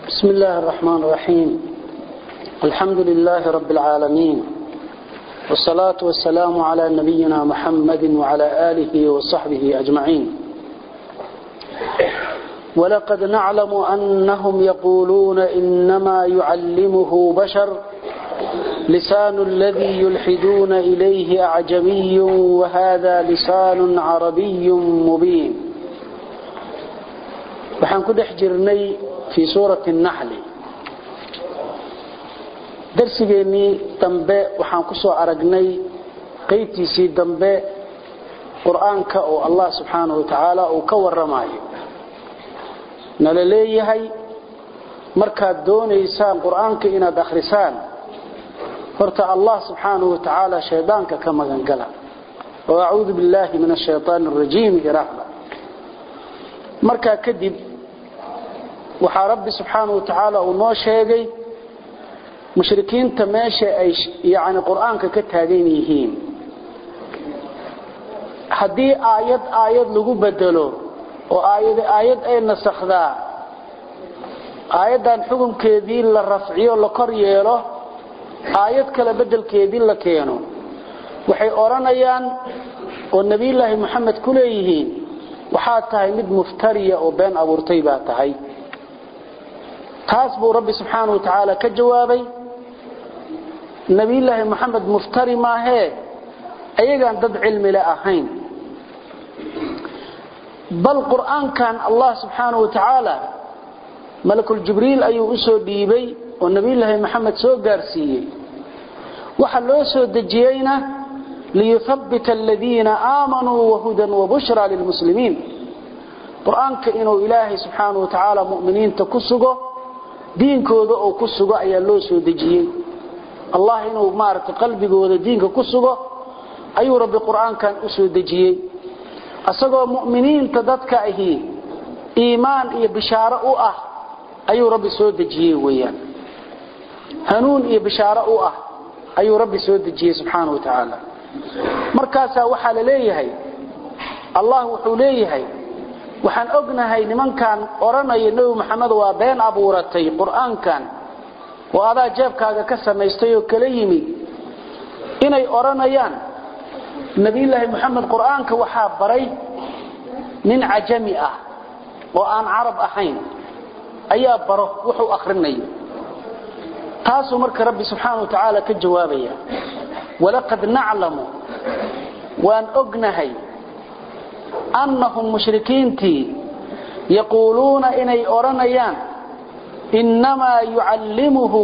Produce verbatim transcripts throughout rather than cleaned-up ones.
بسم الله الرحمن الرحيم. الحمد لله رب العالمين، والصلاة والسلام على نبينا محمد وعلى آله وصحبه أجمعين. ولقد نعلم أنهم يقولون إنما يعلمه بشر لسان الذي يلحدون إليه أعجمي وهذا لسان عربي مبين. وحن كده حجرني في سورة النحل درسيني دنبه waxaan ku soo aragnay qeybtiisii dambe quraanka oo Allah subhanahu wa ta'ala uu ka waramayo nala leeyahay markaad doonaysaan quraanka inaad akhrisaan horta Allah subhanahu wa ta'ala shaydaanka ka magan gala oo a'uudu billahi minash shaytaanir rajiim irahba marka kadib waxa rabbi subhanahu wa ta'ala uu noo sheegay mushrikiinta meesha ay yaani quraanka ka taagan yihiin hadii aayad aayad lagu bedelo oo aayad aayad ay nasakhdaa aayadan xukunkeedii la rafciyo la kor yeelo aayad kale bedelkeedii la keeno waxay oranayaan oo nabi ilaahi maxamed ku leeyihiin waxa tahay mid muftariya oo been abuurtay baa tahay taas buu rabbi subhanahu wa ta'ala ka jawaabay nabi ilaahi maxamed muftari ma ahe ayagan dad cilmi la ahayn bal quraankan Allah subhanahu wa ta'ala malakul jibril ayuu u soo dhiibay oo nabi ilaahi maxamed soo gaarsiiyay waxa loo soo dajiyayna liyuthabbita alladheena aamanu wa hudan wa bushra lil muslimiin quraanka inuu ilaahi subhanahu wa ta'ala mu'miniinta ku sugo diinkooda oo ku sugo ayaa loo soo dajiyay Allah inuu maarta qalbigooda diinka ku sugo ayuu rabbi quraankan u soo dajiyay asagoo mu'miniinta dadka ahi iimaan iyo bishaaro u ah ayuu rabbi soo dajiyay weeyaan hanuun iyo bishaaro u ah ayuu rabbi soo dajiyay subhanahu wa ta'ala markaas waxa la leeyahay Allah wuxuu leeyahay waxaan ognahay nimankan oranaya nabi maxamed waa been abuuratay quraankan oo adaa jeebkaaga ka samaystay oo kala yimid inay oranayaan nabi ilaahi maxamed quraanka waxa baray nin ajami ah oo aan arab ahayn ayaa baro wuxuu akhrinayo taasoo marka rabbi subhanahu wa ta'ala ka jawaabaya walaqad na'lamu waan ognahay annahum mushrikiinti yaquluna inay oranayaan inma yuallimuhu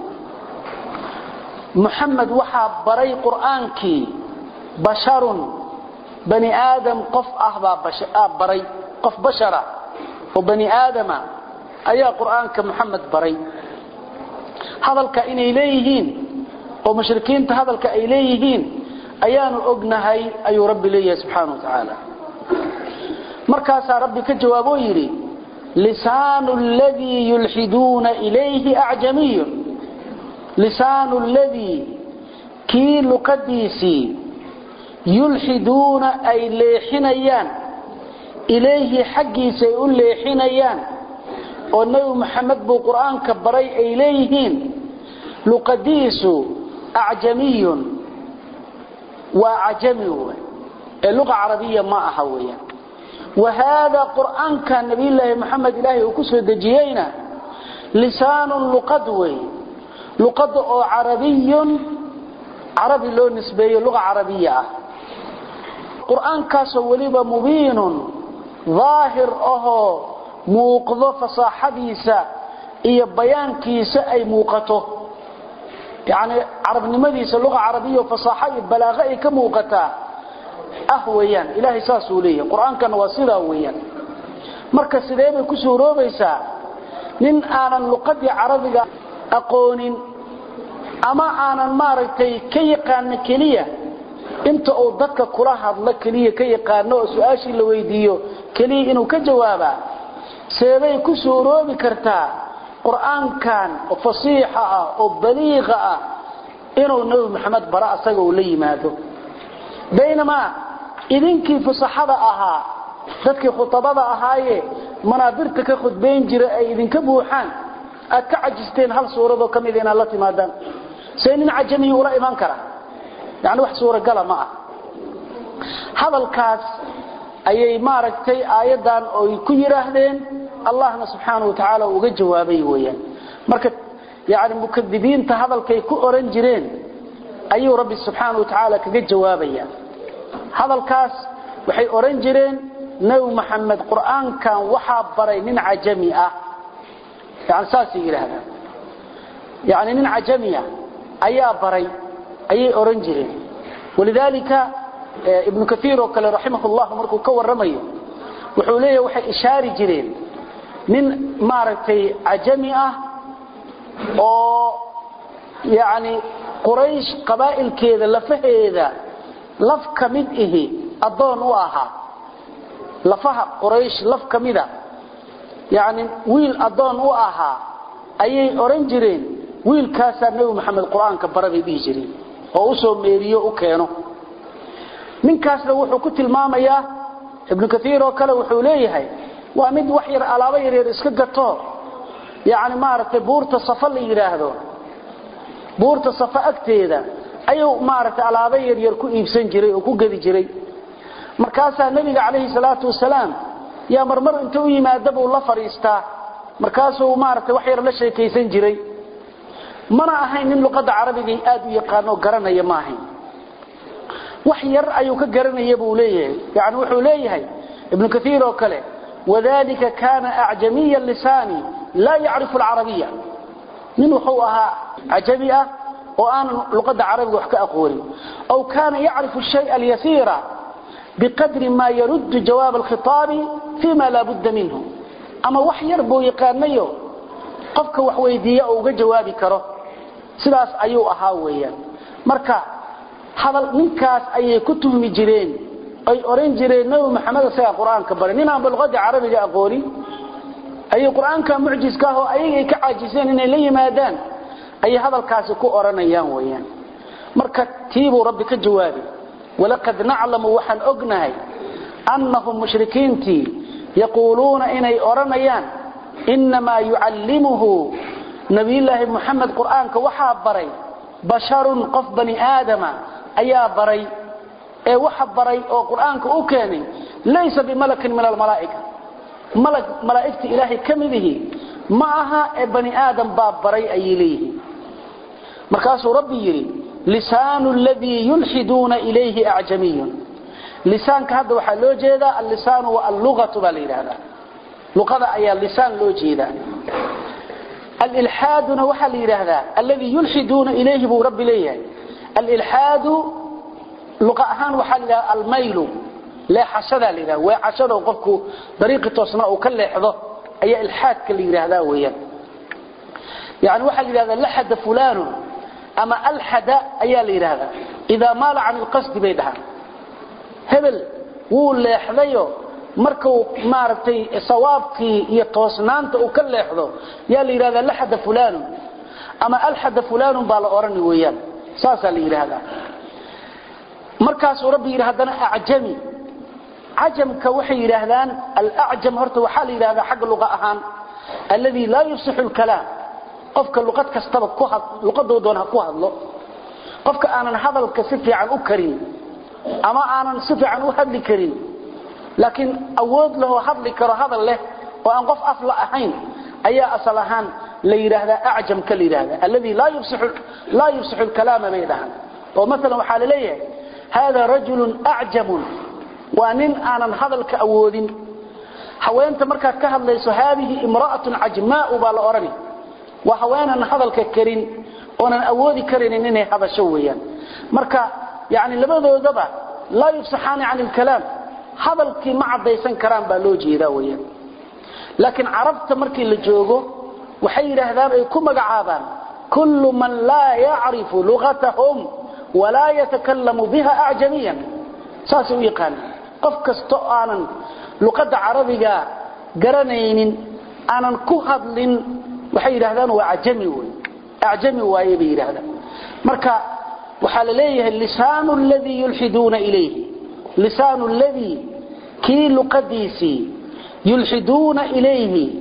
Muhammad waxa baray quraanki basharun bani aadam qof ahba bashar baray qof bashara oo bani aadama ayaa quraanka Muhammad baray hadalka inay leeyihiin oo mushrikiinta hadalka ay leeyihiin ayaanu ognahay ayuu rabbi leeyahay subhanahu wa ta'ala markaas rabbi ka jawaabo yiri lisaanu alladhi yulhiduna ilayhi a'jamiy lisaanu alladhi ki luqadisi yulhiduna ay leexinayaan ilayhi xaqiisa u leexinayaan oo nabi maxamed buu quraanka baray ay leeyihiin luqadiisu a'jamiy wa a'jamiy ee luqa carabiya ma aha weeyaan وهذا قرآن كان نبي الله محمد إلهي وكسر دجيينا لسان لقدوي لقد عربي عربي له نسبية لغة عربية قرآن كاسو وليبا مبين ظاهر أهو موقظة فصاحبيسا إيا بيان كيسا أي موقته يعني عرب نمديسا لغة عربية وفصاحبي بلاغة كموقته ahwayaan ilaahay saas uu leeyahay quraankan waa sida weeyaan marka sideebay ku suuroobaysaa nin aanan luqadii carabiga aqoonin ama aanan maaragtay ka yaqaan kaliya inta uu dadka kula hadla kaliya ka yaqaan oo su'aashii la weydiiyo kaliya inuu ka jawaaba sideebay ku suuroobi kartaa quraankan oo fasiixa ah oo baliiqa ah inuu nabi maxamed bara asaga uu la yimaado بينما idinkii fasaxada ahaa dadkii khutabada ahaaye manaadirta ka khudbeen jiray ay idinka buuxaan أكعجستين هل سورة كميدين الله تمادان سينين عجمي ولا إيمان كرا يعني واحد سورة قال معه هذا الكاس أي ماركتي آيادان أو يكيرهدين الله سبحانه وتعالى وقد جوابي ويان مركت يعني مكذبين هذا الكي كورن جيرين أي رب سبحانه وتعالى كقد جوابي هذا الكاس وحي أورن جيرين نو محمد قرآن كان وحاب بري من عجمية يعني ساسي إلى هذا يعني من عجمية أي بري أي أورن جيرين ولذلك ابن كثير وكال رحمه الله مركو كور رميه وحوليه وحي إشاري جيرين من مارتي عجمية oo yaani quraysh qabaa'ilkeeda lafaheeda laf kamid ihi adoon u aha lafaha quraysh laf kamida yaani wiil adoon u aha ayay oran jireen wiilkaas nabi maxamed quraanka baray bi jireen oo soo meeriyo u keeno ninkaasna wuxuu ku tilmaamayaa ibn kathiir oo kale wuxuu leeyahay waa mid wax yar alaaba yar iska gato يعني مارته بورته صفا la yiraahdo buurta safa agteeda ayuu maartay alaabay yar yar ku iibsan jiray oo ku gadi jiray markaas nabiga kaleey salaatu wasalaam ya marmar inta uu yimaado buu la fariistaa markaas uu maartay wax yar la sheekaysan jiray mana ahayn in luqada carabiga aad u yaqaan oo garanaya ma ahayn wax yar ayuu ka garanaya buu leeyahay yaani wuxuu leeyahay ibn kathiir oo kale وذلك كان أعجمي اللسان لا يعرف العربية من وحوها عجمية وأنا لقد عربي وحكى أقولي أو كان يعرف الشيء اليسير بقدر ما يرد جواب الخطاب فيما لا بد منه أما وحي يربو يقانيه قفك وحويدية أو جوابي كره سلاس أيو أهاويا مركا هذا منكاس أي كتب مجرين أي أورنجرين نبي محمد سيا قرآن كبر نينا بالغد عربي أقولي أي قرآن كان معجز كهو أي كعاجزين إن لي مادان أي هذا الكاس كو أورنا يان ويان مركت تيبوا ربك الجوابي ولقد نعلم وحن أقناي أنهم مشركين تي يقولون إني أورنا يان إنما يعلمه نبي الله محمد قرآن كوحاب بري بشر قف بني آدم أيا بري ee waxa baray oo quraanka uu keenay laysa bi malakin min al malaa'ika malak malaa'ikti ilaahi kamidihi ma aha ee bani aadam baa baray ayilihi markaas rabbi yiri lisaanu alladhi yulhiduna ilayhi a'jamiyun lisaanka hada waxa loo jeedaa al lisaanu wa al lughatu bal ilaaha luqada ayaa lisaan loo jeedaa al ilhaaduna waxa la yiraahdaa alladhi yulhiduna ilayhi bu rabbi leeyahay al ilhaadu لغة أهان وحل الميل لا حسد لذا وحسد وقفك طريقة تصنع وكل حظه أي الحاد كاللي هذا ويا يعني وحل هذا لحد فلان أما الحد أي اللي هذا إذا مال عن القصد بيدها هبل وول حذيه مركو مارتي صوابك يتوسنانت وكل حظه يا اللي هذا لحد فلان أما الحد فلان بالأورني ويا ساسا اللي هذا markaas rabbi yiraahdana a'jami ajamka waxay yiraahdaan al-a'jam horta waxa la yiraahdaa xaq luqa ahaan alladhi la yufsihu al-kalam qofka luqad kastaba ku had luqadoodan ku hadlo qofka aanan hadalka si fiican u karin ama aanan si fiican u hadli karin laakiin awood lahu hadli karo hadal leh oo aan qof afla ahayn ayaa asal ahaan la yiraahdaa a'jam ka la yiraahdaa alladhi la yufsihu la yufsihu al-kalam baydahan oo mesela waxa la leeyahay هذا رجل أعجم وأنين أنا هذا الكأودين حوانت مركز كهل ليس هذه امرأة عجماء بالأورني وحوانا هذا الككرين وأنا أودي كرين إنني هذا شويا مركز يعني لماذا يدبع لا يفسحان عن الكلام هذا الكي مع ديسان كرام بالوجي ذاويا لكن عرفت مركز اللي جوجو وحير هذا يكون مقعابا كل من لا يعرف لغتهم ولا يتكلم بها أعجميا ساسو يقان قف كستو آنن لقد عربيا قرنين آنن كهضل وحي رهدان وأعجمي أعجمي وآيبي رهدان مركا وحال ليه اللسان الذي يلحدون إليه لسان الذي كي لقديسي يلحدون إليه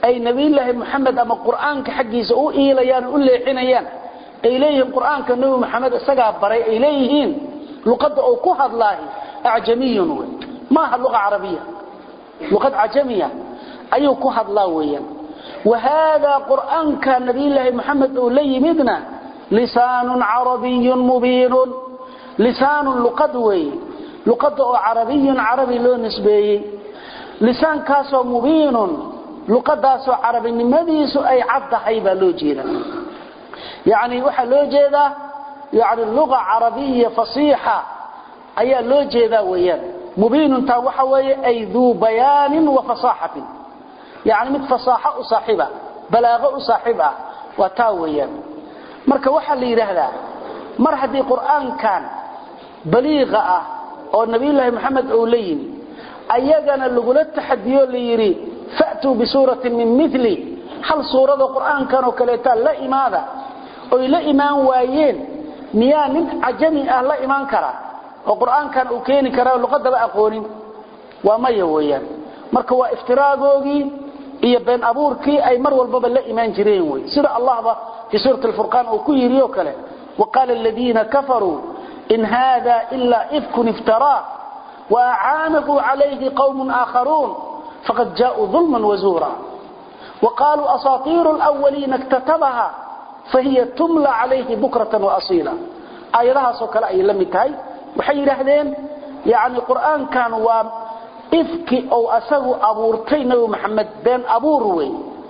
أي نبي الله محمد أما القرآن كحقيس أو إيليان أو ليحينيان إليهم قرآن كالنبي محمد السقاب بري إليهين لقد أوكوها الله أعجمي ما هي اللغة عربية لقد عجمية أيوكوها الله ويا وهذا قرآن كان نبي الله محمد أولي مدنا لسان عربي مبين لسان لقدوي لقد عربي عربي له نسبي لسان كاسو مبين لقداسو عربي نمديسو أي عبد حيبا لو جيدا يعني وحا لو جيدا يعني اللغة عربية فصيحة أي لو جيدا ويان مبين تاوحا وي أي ذو بيان وفصاحة يعني مت فصاحة صاحبة بلاغة صاحبة وتاويا marka waxa la yiraahdaa mar hadii quraan kan baliiqa ah oo nabi ilaahi maxamed oo leeyin ayagana lagu la taxadiyo leeyiri fa'tu bi suratin min mithli hal suurada quraan kan oo kale taa la imaada oo ila imaan waayeen miyaa nin ajami ah la imaan kara oo quraan kan uu keeni kara luqadaba aqoonin waa ma yeeyaan marka waa iftiraagoogii iyo been abuurkii ay mar walba la imaan jireen way sida allahba في سورة الفرقان أو كيريو كله وقال الذين كفروا إن هذا إلا إفك افتراه وأعانه عليه قوم آخرون فقد جاءوا ظلما وزورا وقالوا أساطير الأولين اكتتبها فهي تملى عليه بكرة وأصيلا آياتها سوكلا أي لمتهي وحي رهدين يعني القرآن كان وإفك أو أسه أبورتين محمد بين أبوروي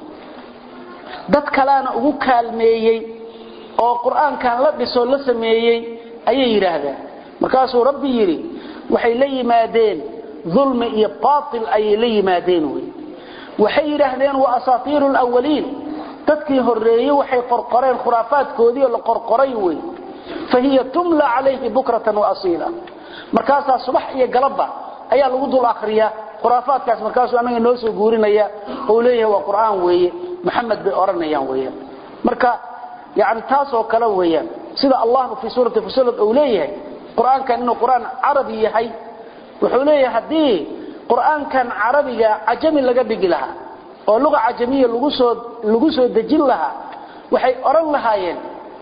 dad kalaana ugu kaalmeeyay oo quraankan la dhiso la sameeyay ayay yiraahdeen markaas uu rabbi yiri waxay la yimaadeen zulmi iyo baatil ay la yimaadeen way waxay yiraahdeen wa asaatiirul awwaliin dadkii horeeyay waxay qorqoreen khuraafaadkoodii la qorqoray way fahiya tumla alayhi bukratan wa asila markaas subax iyo galabba ayaa lagu dul akhriyaa khuraafaadkaas markaas anaga noo soo guurinaya oo leeyahay waa quraan weeye محمد بأورنيان ويا مركا يعني تاسو كلا ويا سيدا الله في سورة فصلت أوليه قرآن كان إنه قرآن عربي هي وحوليه هديه قرآن كان عربي عجمي لقبق لها ولغة عجمية لغسو دجل لها وحي أورن لها ين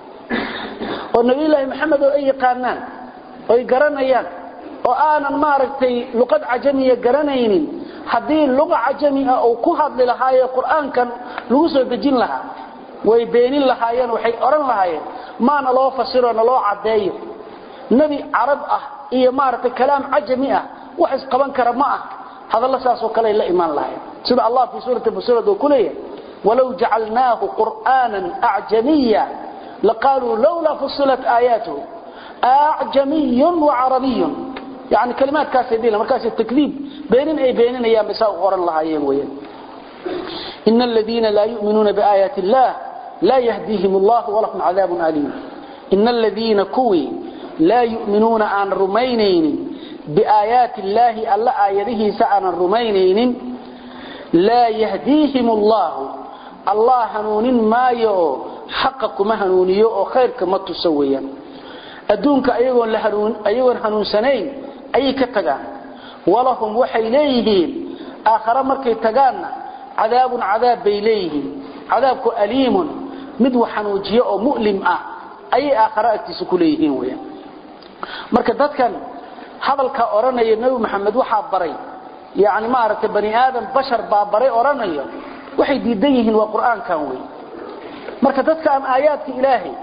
والنبي الله محمد أي قانان أي قرانيان وآنا ماركتي لقد عجمية قرانيين haddii luqa ajami ah oo ku hadli lahaayeen quraankan lagu soo dejin lahaa way beenin lahaayeen waxay oran lahaayeen maana loo fasiro loo cadeeyo nabi arab ah iyo maarta kalaam ajami ah wax is qaban kara ma ah hadalla saas oo kale la iman lahayn sida allah fi suurati fusilat oo kuleeyahay walaw ja'alnaahu qur'aanan a'jamiyya laqalu lawla fusilat ayatuhu a'jamiyyun wa arabiyyun يعني كلمات كاسدين مركز التكذيب بينن أي بينن أيام بساء قرن الله أيام وين إن الذين لا يؤمنون بآيات الله لا يهديهم الله ولهم عذاب أليم إن الذين كوي لا يؤمنون عن رمينين بآيات الله ألا آياته سعنا الرمينين لا يهديهم الله الله هنون ما يو حقكم هنون يو خيركم ما تسويا أدونك أيضا لهنون أيضا هنون سنين أي كتغان ولهم وحي ليهين آخر مركي تغانا عذاب عذاب بيليهين عذابك أليم مدو حنوجيء مؤلم آه أي آخر أكتسكو ليهين ويا مركي دادكان هذا الكأوراني النبي محمد وحاب بري يعني ما أردت بني آدم بشر بابري أوراني وحي ديديهين وقرآن كان وي مركي دادكان آيات إلهي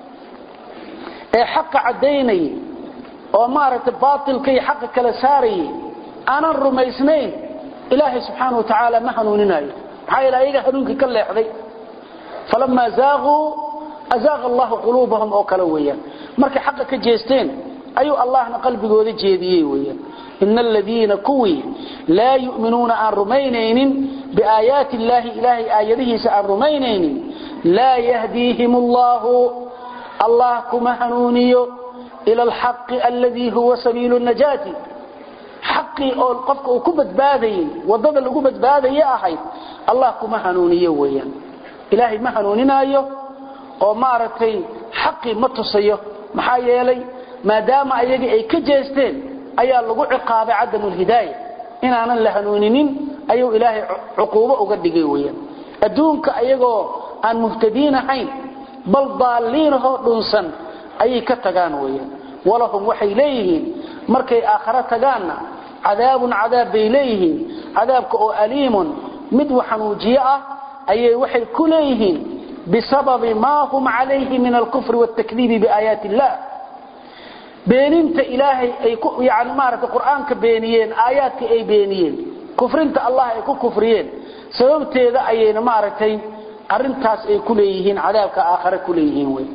حق عديني ومارت باطل كي حق كلا ساري أنا الرميسنين إلهي سبحانه وتعالى ما هنونناي حي لا يجا هنونك كلا يحذي فلما زاغوا أزاغ الله قلوبهم أو كلويا مركي حقك جيستين أيو الله قلبي قولي جيدي ويا إن الذين كوي لا يؤمنون عن رمينين بآيات الله إلهي آياته سعن رمينين لا يهديهم الله الله كما هنونيو إلى الحق الذي هو سبيل النجاة حقي أو القفك وكبت باذي وضد اللي كبت باذي يا أحيد الله كما هنونيو ويا إلهي ما هنونينا أيو ومارتي حقي متصيه محايا لي ما دام أيجي أي كجيستين أي اللقوع عقاب عدم الهداية إن أنا لهنونين أيو إلهي عقوبة أقدقي ويا adduunka ayagoo aan muhtadiin ahayn bal daaliinho dhunsan ayay ka tagaan weeyaan walahum waxay leeyihiin markay aakhira tagaana cadaabun cadaab bay leeyihiin cadaabka oo aliimun mid waxanuujiye ah ayay waxay ku leeyihiin bisababi ma hum calayhi min alkufri waltakdiib biaayaati illah beeninta ilaahay ay ku yaani maarata quraanka beeniyeen aayaadka ay beeniyeen kufrinta allah ay ku kufriyeen sababteeda ayayna maaragtay arintaas ay ku leeyihiin cadaabka aakhira ku leeyihiin way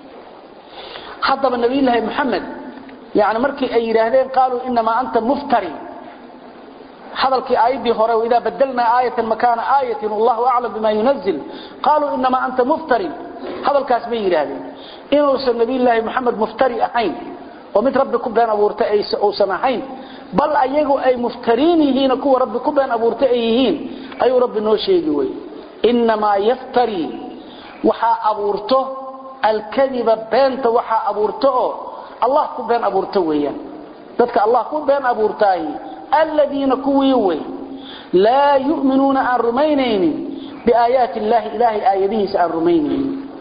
hadaba nabi ilaahay maxamed yaani markii ay yiraahdeen qaaluu inma anta muftari hadalkii aayadii hore ida badalna aayatan makana aayatin wallahu a'lam bima yunzil qaaluu inma anta muftari hadalkaas bay yiraahdeen inuu san nabi ilaahay maxamed muftari ahayn oo mid rabbi ku been abuurtay ay oo sanahayn bal ayagu ay muftariin yihiin kuwa rabbi ku been abuurtay ay yihiin ayuu rabbi noo sheegi way inma yaftari waxa abuurto الكذب بنت وحا أبورته الله كو بين أبورته ويا ذاتك الله كو بين أبورته الذين كويوي لا يؤمنون عن رمينين بآيات الله إلهي آياته عن رمينين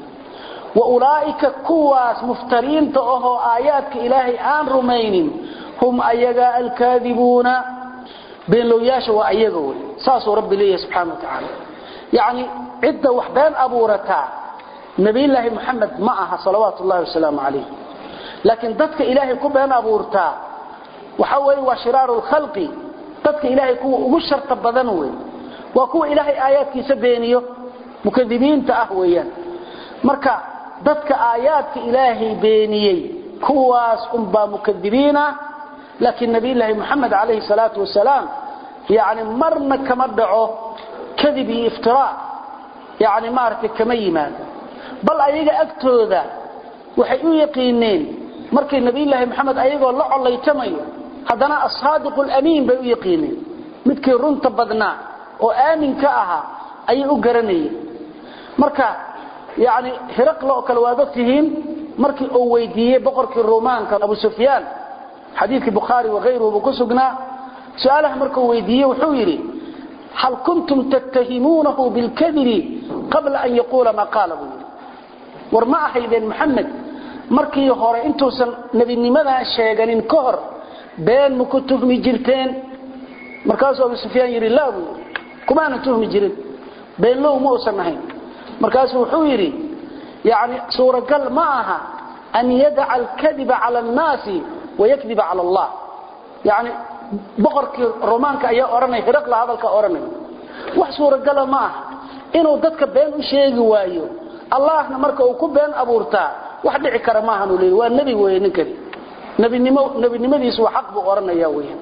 وأولئك كواس مفترين تأهو آياتك إلهي عن رمينين هم أيقا الكاذبون بين لوياش وأيقوي ساسو ربي ليه سبحانه وتعالى يعني عدة وحبان أبورتها نبي الله محمد معها صلوات الله وسلامه عليه لكن ضدك إلهي كبهن أبورتا وحوي وشرار الخلق ضدك إلهي كو مشر تبضنوي وكو إلهي آيات كيسبينيو مكذبين تأهويا مركا ضدك آيات إلهي بينيي كواس أمبا مكذبين لكن نبي الله محمد عليه الصلاة والسلام يعني مرنا كمدعو كذبي افتراء يعني مارتك كميمان بل ayaga agtooda waxay u yaqiineen markii nabi ilaahi maxamed ayagoo la colaytamayo hadana as-saadiq al-amin bay u yaqiineen midkii runta badna oo aamin ka aha ay u garanayeen marka yaani hiraqlo kala waadatihiin markii uu weydiiyay boqorkii Roomaanka Abu Sufyaan xadiiska Bukhari wa غيره ku sugnaa su'aalaha markuu weydiiyay wuxuu yiri hal kuntum tattahimunahu bil kadhibi qabla an yaqula ma qala warma ahaydeen maxamed markii hore intuusan nabinimada sheeganin ka hor been ma ku tuhmi jirteen markaas Abu Sufyaan yiri laa kuma aan tuhmi jirin been loo ma uusan ahayn markaas wuxuu yiri yaani suuragal ma aha an yad'a al-kadhiba 'ala an-nas wa yakdhiba 'ala Allah yaani boqorkii Roomaanka ayaa oranay hiraq la hadalka oranay wax suuragal ma aha inuu dadka been u sheegi waayo allahna marka uu ku been abuurta wax dhici kara ma ahan leeyahay waa nabi weeye ninkani nabinimo nabinimadiisu waa xaq buu oranaya weeye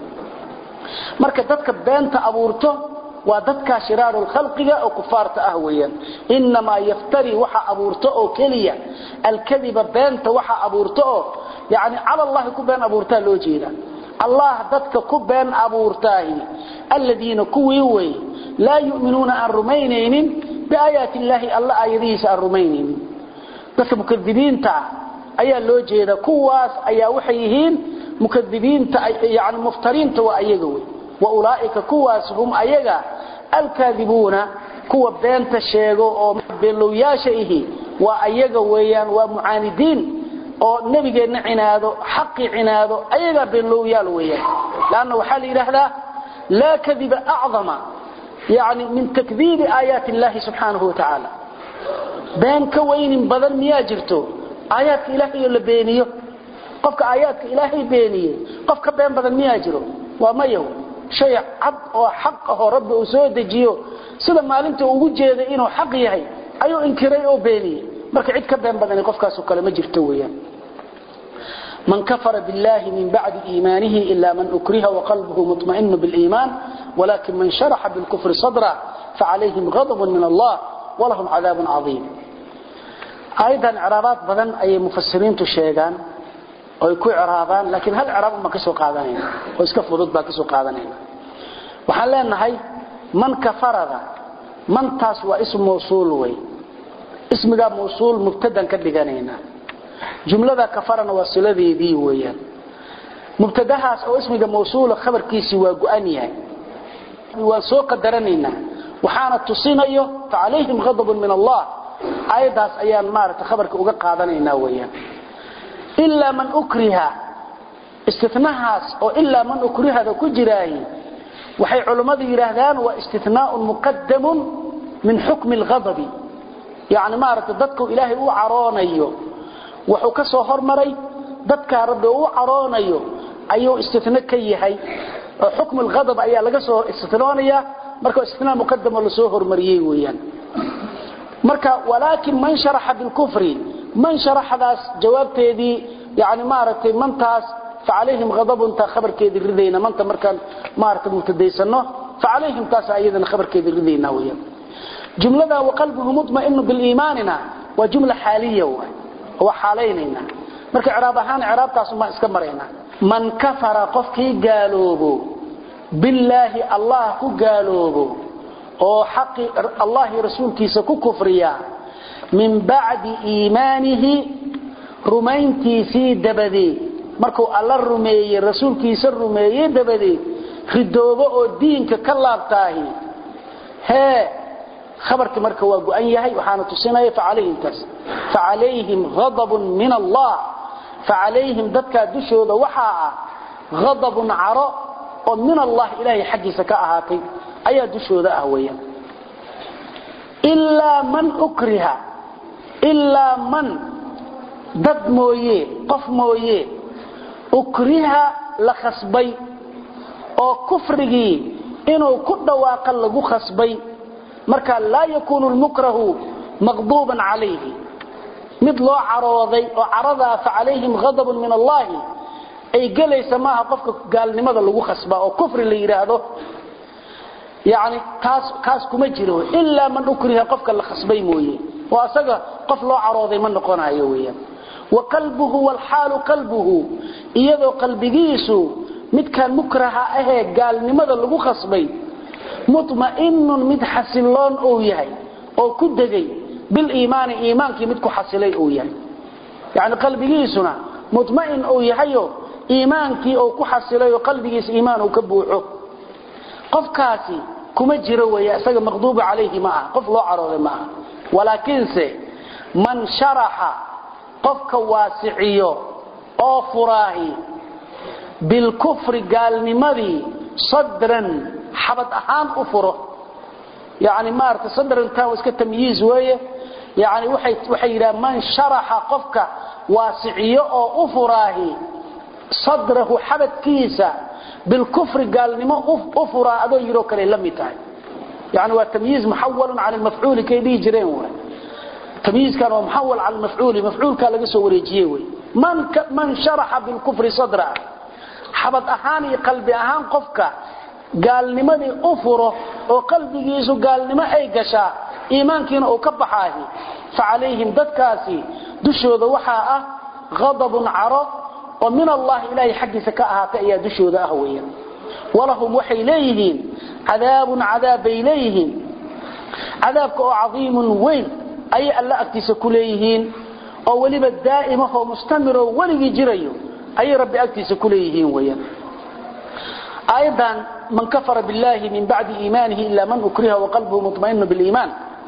marka dadka beenta abuurto waa dadka shiraarul khalqiga oo kufaarta ah weeyaan inma yaftari waxa abuurto oo kaliya al-kadhiba beenta waxa abuurto yaani ala allah ku been abuurta loo jeeda allah dadka ku been abuurtaahi alladina kuwi la yu'minuna an rumaynaynin بآيات الله الله آياتيس الرمينين بس مكذبين تا أيا لو جيدا كواس أيا وحيهين مكذبين تا يعني مفترين تا وأيقوي وأولئك كواس هم أيقا الكاذبون كوا بين تشيغو أو بلو ياشئه وأيقويان ومعاندين أو نبي عناده حق عناده أيقا بلو يالويان لأنه حالي لهذا لا كذب أعظم يعني من تكذيب آيات الله سبحانه وتعالى بين كوين بدل مياجرته آيات إلهي اللي بينيه قفك آيات إلهي بينيه قفك بين بدل مياجره وما يو شيء عب وحقه رب أسود جيو سلم ما لنت وجه إنه حق يهي أيو إنكري أو بينيه مرك عد كبين بدل قفك سكال مجرتويا من كفر بالله من بعد إيمانه إلا من أكره وقلبه مطمئن بالإيمان ولكن من شرح بالكفر صدره فعليهم غضب من الله ولهم عذاب عظيم أيضا عرابات بدن أي مفسرين تشيغان أو يكون عرابان لكن هل عراب ما كسو قادنين ويسكفوا ضد ما كسو قادنين وحالنا هاي من كفر من تاسوى اسم موصول وي اسم ذا موصول مبتدا كدغانينا جملة كفرنا وصلذي ذي ويان مبتداها أو اسم موصول خبر كيسي وقوانيها وسوق درنينا waxaana tusinayo fa'alayhim ghadabun min Allah ayadaas ayaan maarta khabarka uga qaadanayna weeyaan illa man ukriha istithnahaas oo illa man ukrihada ku jiray waxay culimadu yiraahdaan waa istithnaa'un muqaddamun min hukm al-ghadab yaani maarta dadku ilaahay uu caroonayo wuxuu ka soo hormaray dadka rabbi uu caroonayo ayuu istithna ka yahay hukm al-ghadab ayaa laga soo istithnaanaya marka istithnaa muqaddam la soo hormariyay weeyaan marka walaakin man sharaha bil kufri man sharaha das jawaabteedii yaani maartay mantaas فعليهم غضب انت خبر كيد ردينا ما انت مركان مارت متديسنه فعليهم تاس ايضا خبر كيد ردينا ويا جمله وقلبه مطمئن بالايماننا وجمله حاليه هو حاليننا marka iraab ahaan iraabtaas ma iska mareyna man kafara qofkii gaaloobo billahi allah ku gaaloobo oo xaqi allah rasuulkiisa ku kufriya min ba'di iimaanihi rumayntiisi dabadi markuu alla rumeeyay rasuulkiisa rumeeyay dabadi ridoobo oo diinka ka laabtaahi he khabarka marka waa go'an yahay waxaana tusinaya fa'alayhim tas fa'alayhim ghadabun min Allah fa'alayhim dadka dushooda waxa ah ghadabun aro oo min Allah ilaahi xaqiisa ka ahaatay ayaa dushooda ah weeyaan illa man ukriha illa man dad mooyee qof mooyee ukriha la khasbay oo kufrigi inuu ku dhawaaqo lagu khasbay marka la yakunu al-mukrahu maghduban alayhi mid loo carooday oo carada fa alayhim ghadabun min Allah ay galaysa ma qofka gaalnimada lagu khasba oo kufri la yiraahdo yaani taas kaas kuma jiro illa man ukriha qofka la khasbay mooyee waa asaga qof loo carooday ma noqonayo weeyaan وقلبه والحال قلبه iyadoo qalbigiisu mid kan mukraha ah ee gaalnimada lagu khasbay mutma'innun mid xasiloon oo yahay oo ku degay bil iimaan iimaankii mid ku xasilay oo yahay yaani qalbigiisuna mutma'in oo yahay iimaankii oo ku xasilay oo qalbigiisa iimaan uu ka buuxo qofkaasi kuma jiro way asaga maqduub calayhi ma qof loo carooday ma walaakiinse man sharaha qofka waasiciyo oo furaahi bil kufri gaalnimadii sadran xabad ahaan u furo yaani maarta sadran taa iska tamyiz weeye yaani waxay waxay yiraahdaan man sharaha qofka waasiciyo oo u furaahi sadrahu xabadkiisa bil kufri gaalnimo u furaa adoo yiro kale lamitahay yaani waa tamyiz muhawwal ala al-maf'ul kaydi jireen waa تمييز كان محول على المفعول مفعول كان لغا سو wareejiye way man man sharaha bil kufri sadra habad ahaan iyo qalbi ahaan qofka gaalnimadii u furo oo qalbigiisu gaalnimo ay gashaa iimaankiina uu ka baxaahi fa alayhim dadkaasi dushooda waxa ah ghadabun aro oo min Allah ilaahi xaqiisa ka ahaata ayaa dushooda ah weeyaan walahum waxay leeyihiin cadaabun cadaab ilayhim cadaabka oo cadiimun weyn ay alla agtiisa ku leeyihiin oo waliba daa'ima oo mustamir oo waligi jirayo ay rabbi agtiisa ku leeyihiin weeyaan aydan man kafara billahi min ba'di iimanihi illa man ukriha wa qalbuhu mutma'in bil iiman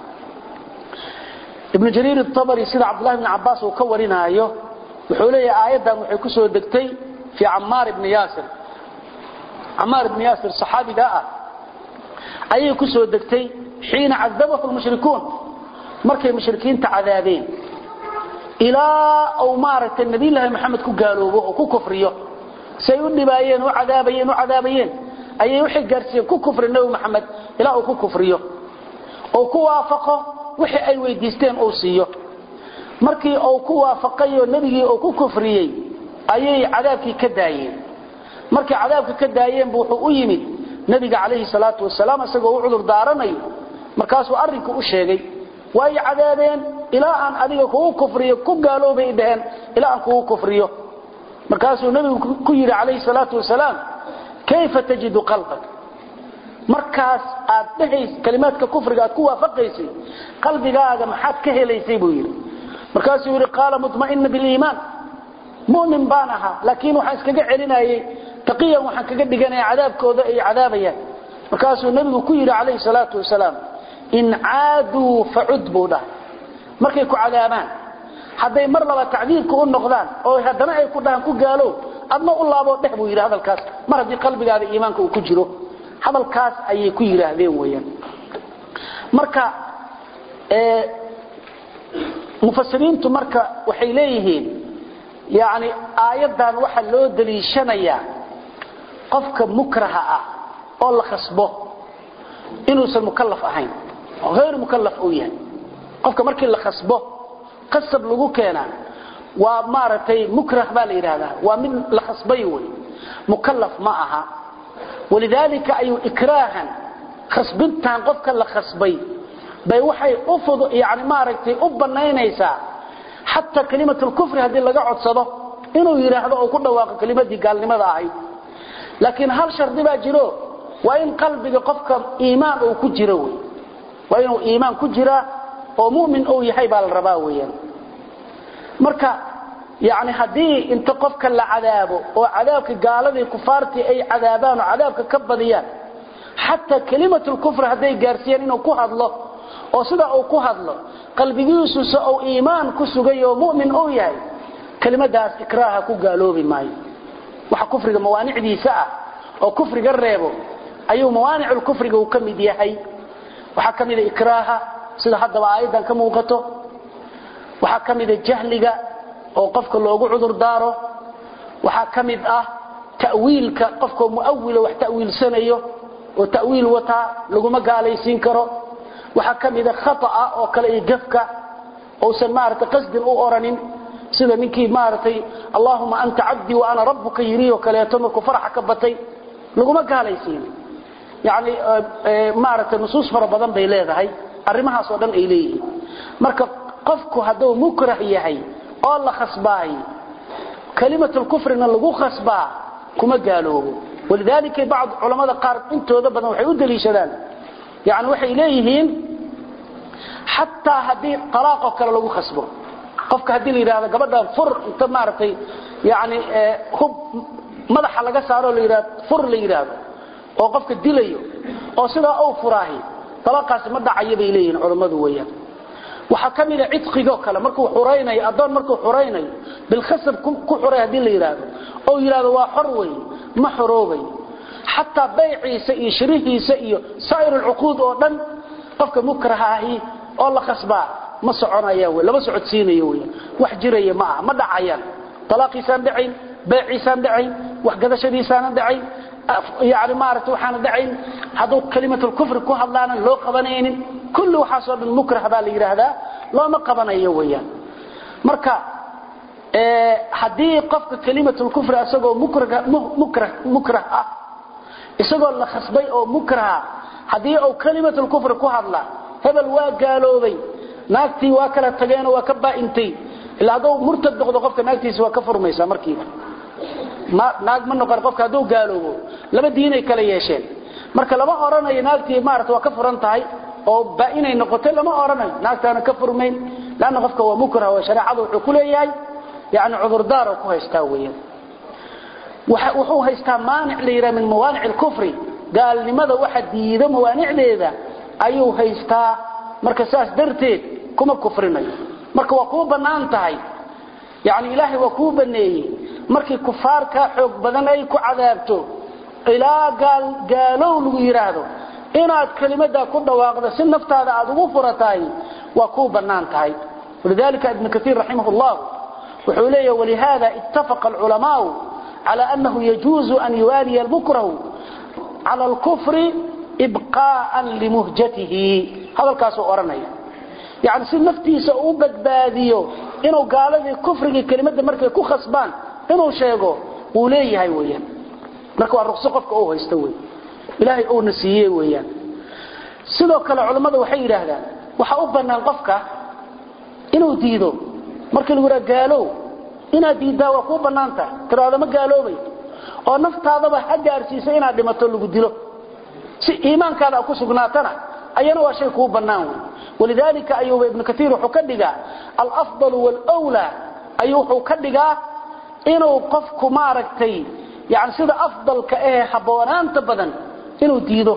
ibn jarir at-tabari sida abdullah ibn abbas oo ka warinaayo wuxuu leeyahay ayadan waxay ku soo degtay fi ammar ibn yasir ammar ibn yasir saxaabiga ah ayay ku soo degtay xiina cadabahu al-mushrikuun markay mushrikiinta cadaabeen ilaa oo maartay nabi ilaahay maxamed ku gaaloobo oo ku kufriyo say u dhibaayeen oo cadaabayeen oo cadaabayeen ayay wixii gaarsiin ku kufrin nabi maxamed ilaa uu ku kufriyo oo ku waafaqo wixii ay weydiisteen oo siiyo markii uu ku waafaqayo nabigii oo ku kufriyay ayay cadaabkii ka daayeen markii cadaabka ka daayeen buu wuxuu u yimid nabiga kaleey salaatu wasalaam asagoo u cudur daaranayo markaas uu arinku u sheegay way cadaabeen ilaa aan adiga ku kufriyo ku gaaloobay dheen ilaa aan ku kufriyo markaas uu nabigu ku yiri kaleey salaatu wasalaam kayfa tajidu qalbak markaas aad dhahays kalimaadka kufriga aad ku waafaqaysay qalbigaaga maxaad ka helaysay buu yiri markaas uu yiri qaala mutma'in bil iimaan mu'min baanaha laakiin waxa iskaga celinayay taqiyan waxa kaga dhiganay cadaabkooda ay cadaabayaan markaasuu nabigu ku yiri calayhi salaatu wasalaam in aadu fa'ud buda markay ku cadaabaan haday mar laba tacdiirku u noqdaan oo hadana ay ku dhahan ku gaalo adna u laabo dhex buu yiri hadalkaas mar hadii qalbigaada iimaanka uu ku jiro hadalkaas ayay ku yiraahdeen weeyaan marka ee mufassiriintu marka waxay leeyihiin yaani aayadan waxa loo daliishanaya qofka mukraha ah oo la khasbo inuu san mukallaf ahayn oo غير mukallaf uu yahay qofka markii la khasbo qasab lagu keena waa maaratay mukrah baa la yiraahdaa waa mid la khasbay way mukallaf ma aha walidalika ayu ikrahan khasbintan qofka la khasbay bay waxay u fudu yaani maaratay u banaynaysa hatta kalimatul kufri hadii laga codsado inuu yiraahdo oo ku dhawaaqo kalimadii gaalnimada ahay laakiin hal shardi baa jiro waa in qalbiga qofka iimaan uu ku jiro way waa inuu iimaan ku jira oo mu'min uu yahay baa la rabaa weeyaan marka yaani hadii inta qofka la cadaabo oo cadaabka gaaladii kufaartii ay cadaabaan oo cadaabka ka badiyaan hatta kalimatul kufr haday gaarsiiyeen inuu ku hadlo oo sida uu ku hadlo qalbigiisu soo iimaan ku sugayo mu'min uu yahay kalimadaas ikraaha ku gaaloobi maayo waxa kufriga mawaanicdiisa ah oo kufriga reebo ayuu mawaanicul kufriga uu kamid yahay waxa kamid ah ikraaha sida hadaba aayadan ka muuqato waxa kamid ah jahliga oo qofka loogu cudur daaro waxa kamid ah ta'wiilka qofka muawwil wax ta'wiilsanayo oo ta'wiil wata lagu magaalaysiin karo waxa kamid ah khata oo kale ee gafka oo samaarta qasdin u oranin sida ninkii maartay Allahumma anta 'abdi wa ana rabbuka yiriyo kaleeto markuu faraxa ka batay lagu magaalaysiin yaani maartay nusuus fara badan bay leedahay arimahaas oo dhan ay leeyihiin marka qofku haduu mukrah yahay oo la khasbay kalimatul kufrina lagu khasbaa kuma gaaloobo walidalika baad culimada qaar intooda badan waxay u daliishadaan yaani waxay leeyihiin hatta hadii talaaq kale lagu khasbo qofka hadii la yiraahdo gabadhan fur inta maartay yaani hub madaxa laga saaro la yiraahdo fur la yiraahdo oo qofka dilayo oo sida uu furaahi talaaqaas ma dhacay bay leeyihiin culimadu weeyaan waxa kamid ah cidqiga kale markuu xureynayo adoon markuu xureynayo bil khasab ku xuray hadii la yiraahdo oo yiraahdo waa xor weey ma xoroobay hatta bayciisa iyo shirihiisa iyo saa'irul uquud oo dhan qofka mukrahahi oo la khasbaa ma soconaya way laba socodsiinayo way wax jiraya ma ma dhacayaan talaaqiisan dhacay bayciisan dhacay wax gadashadiisan dhacay yaani maartu waxaan dhacay haduu kalimatul kufr ku hadlaana loo qabanaynin kullu waxa soo dhan mukrah baa la yiraahdaa loo ma qabanayo weeyaan marka ee hadii qofka kalimatul kufr asagoo mukrah mukrah mukrah ah isagoo la khasbay oo mukrah hadii uu kalimatul kufr ku hadla hebel waa gaaloobay naagtii waa kala tageen waa ka baa'intay ilaa adoo murtad noqdo qofka naagtiisa waa ka furmaysa markiiba ma naag ma noqon qofka adoo gaaloobo laba diinay kala yeesheen marka laba oranayo naagtii maarta waa ka furan tahay oo baa'inay noqotay lama oranayo naagtaana ka furmayn laana qofka waa mukrah oo shariicadu wuxuu ku leeyahay yaani cudur daar ku haystaa weeyaan waxa wuxuu haystaa maanic leeyahay min mawaani'il kufri gaalnimada waxa diido mawaanicdeeda ayuu haystaa marka saas darteed kuma kufrinayo marka waa ku banaan tahay yaani ilaahi waa ku baneeyay markii kufaarka xoog badan ay ku cadaabto ilaa gaal gaalow lagu yiraahdo inaad kalimada ku dhawaaqdo si naftaada aad ugu furatay waa ku banaan tahay walidalika ibn kathir rahimahullah wuxuu leeyahay walihada ittafaqa ulama ala annahu yajuzu an yuwali al-mukrah ala al-kufri ibqa'an limuhjatihi hadalkaas oo oranaya yaani si naftiisa uu badbaadiyo inuu gaaladii kufriga kalimada markay ku khasbaan inuu sheego uu leeyahay weeyaan marka waa ruqso qofka uu haysto weey ilaahay uu nasiiyay weeyaan sidoo kale culimadu waxay yiraahdaan waxa u banaan qofka inuu diido marka lagu gaalo ina diidaa waa ku banaanta tiraada ma gaaloobay oo naftaadaba hagaarsiisa ina dhimato lagu dilo si iimaankaada ku sugnaatana ayana waa shay ku banaan walidalika ayub ibn kathir wuxuu ka dhigaa al-afdal wal-awla ayuu wuxuu ka dhigaa inuu qofku maaragtay yaani sida afdalka ee haboonaanta badan inuu diido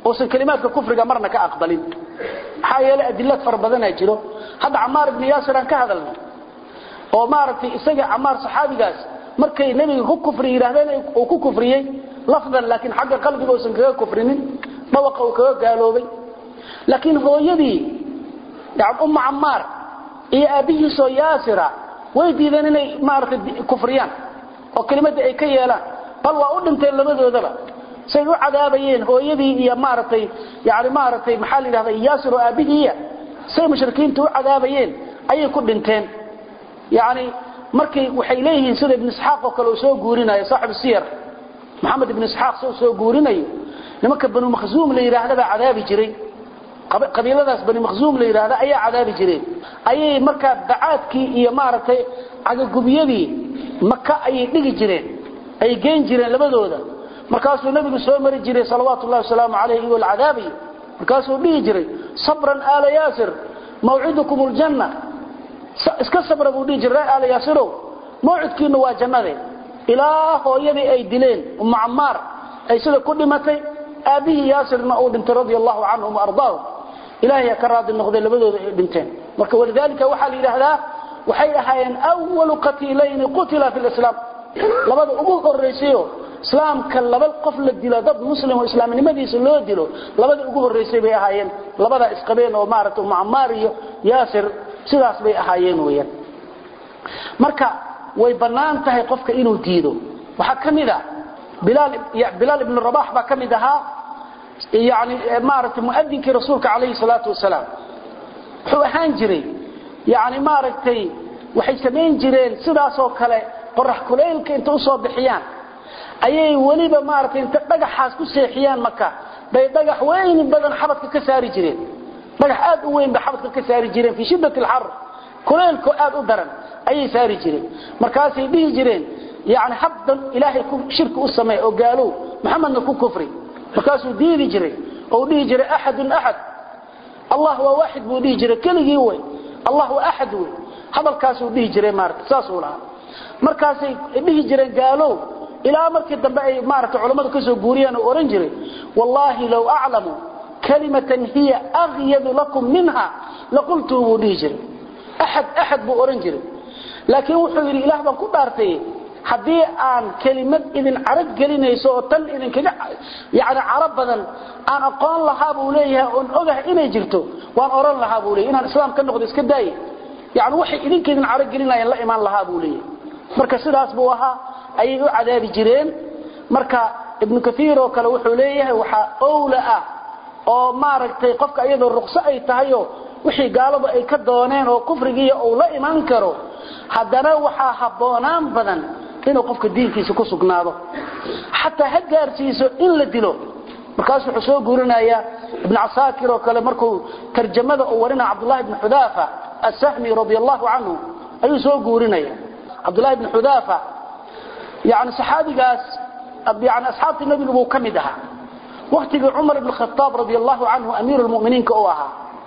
oo kalimaadka kufriga marna ka aqbalin xayala adillad farbadana jiro hada Ammar ibn Yasir aan ka hadalnay oo maartay isaga Ammar saxaabigaas markay nabiga ku kufri yiraahdeen oo ku kufriyay lafdan laakiin xagga qalbiga uusan kaga kufrinin dhawaqa uu kaga gaaloobay laakiin hooyadii yaab umma Ammar iyo abihiisa Yasira way diideen inay maartay kufriyaan oo kalimadda ay ka yeelaan bal waa u dhinteen labadoodaba say u cadaabayeen hooyadii iyo maartay yaani maartay maxal yiraahday Yasir oo abihiya say mushrikiintu u cadaabayeen ayay ku dhinteen yaani markii waxay leeyihiin sida ibn Ishaq oo kale soo guurinayo saaxib siyar Muhammad ibn Ishaq soo soo guurinayo nimanka banu Makhzum la yiraahdo baa cadaabi jiray qabiiladaas banu Makhzum la yiraahdo ayaa cadaabi jiray ayay marka bacaadkii iyo maartay agagubiyadii Makka ayay dhigi jireen ay geen jireen labadooda markaasuu nabigu soo mari jiray sallallahu alayhi wasallam alayhi wal adaabi markaasuu dhigi jiray sabran ala Yasir maw'idukum al janna iska sabra buu dhigi jiray ala Yasiro maw'idkiina waa jannada ilaa hooyadii ay dileen umma Ammar ay sida ku dhimatay abihi Yasirna oo dhintay radiyallahu anhu ardaahu ilaahay ka raadi noqday labadooda ay dhinteen marka walidaalka waxa la yiraahdaa waxay ahaayeen awwal qatilayn qutila fil islam labada ugu horeeyay islaamka laba qof la dilo dad muslim oo islaamnimadiisa loo dilo labada ugu horeeyay bay ahaayeen labada isqabeen oo maaragtay Ammar iyo Yasir sidaas bay ahaayeen weeyaan marka way banaan tahay qofka inuu diido waxa kamida Bilal ya Bilal ibn Rabah ba kamid aha yaani maaragtay muaddinkii rasuulka kaleey salaatu wasalaam wuxuu ahaan jiray yaani maaragtay waxay sameyn jireen sidaas oo kale qorax kuleelka inta u soo bixiyaan ayay waliba maartay inta dhagaxaas ku seexiyaan Makka bay dhagax weyn badan xabadka ka saari jireen dhagax aad u weyn ba xabadka ka saari jireen fi shiddati al-har kuleelku aad u daran ayay saari jireen markaas ay dhihi jireen yaani habdan ilaahay ku shirku u sameey oo gaalo Muhammadna ku kufri markaas uu diidi jiray oo dhihi jiray ahadun ahad Allah waa waahid buu dhihi jiray kaligii way Allah waa ahad way hadalkaas uu dhihi jiray maartay saas uu lahaa markaas ay dhihi jireen gaalo ila markii dambe ay maartay culimadu ka soo guuriyaan oo oran jiray wallahi law a'lamu kalimatan hiya aghyad lakum minha laqultu wudijir ahad ahad bu oran jiray laakiin wuxuu yiri ilaah baan ku dhaartay hadii aan kalimad idin arag gelinayso oo tan idin kaga yaani arab badan aan aqoon lahaa buu leeyahay oo ogahay inay jirto waan oran lahaa buu leeyahay inaan islaam ka noqdo iska daay yaani waxay idin idin arag gelinayaan la iman lahaa buu leeyahay marka sidaas buu ahaa ay u cadaabi jireen marka ibn Kathir oo kale wuxuu leeyahay waxa awla ah oo maaragtay qofka iyadoo ruqsa ay tahay oo wixii gaalada ay ka dooneen oo kufrigiisa oo la iman karo hadana waxa haboonaan badan inuu qofka diinkiisa ku sugnaado hatta hagaarsiiso in la dilo markaas wuxuu soo guurinaya ibn Asakir oo kale markuu tarjumada oo warina Abdullah ibn Hudafa as-Sahmi radiyallahu anhu ayuu soo guurinaya Abdullah ibn Hudafa يعني صحابي قاس يعني أصحاب النبي أبو كمدها وقت عمر بن الخطاب رضي الله عنه أمير المؤمنين كأوها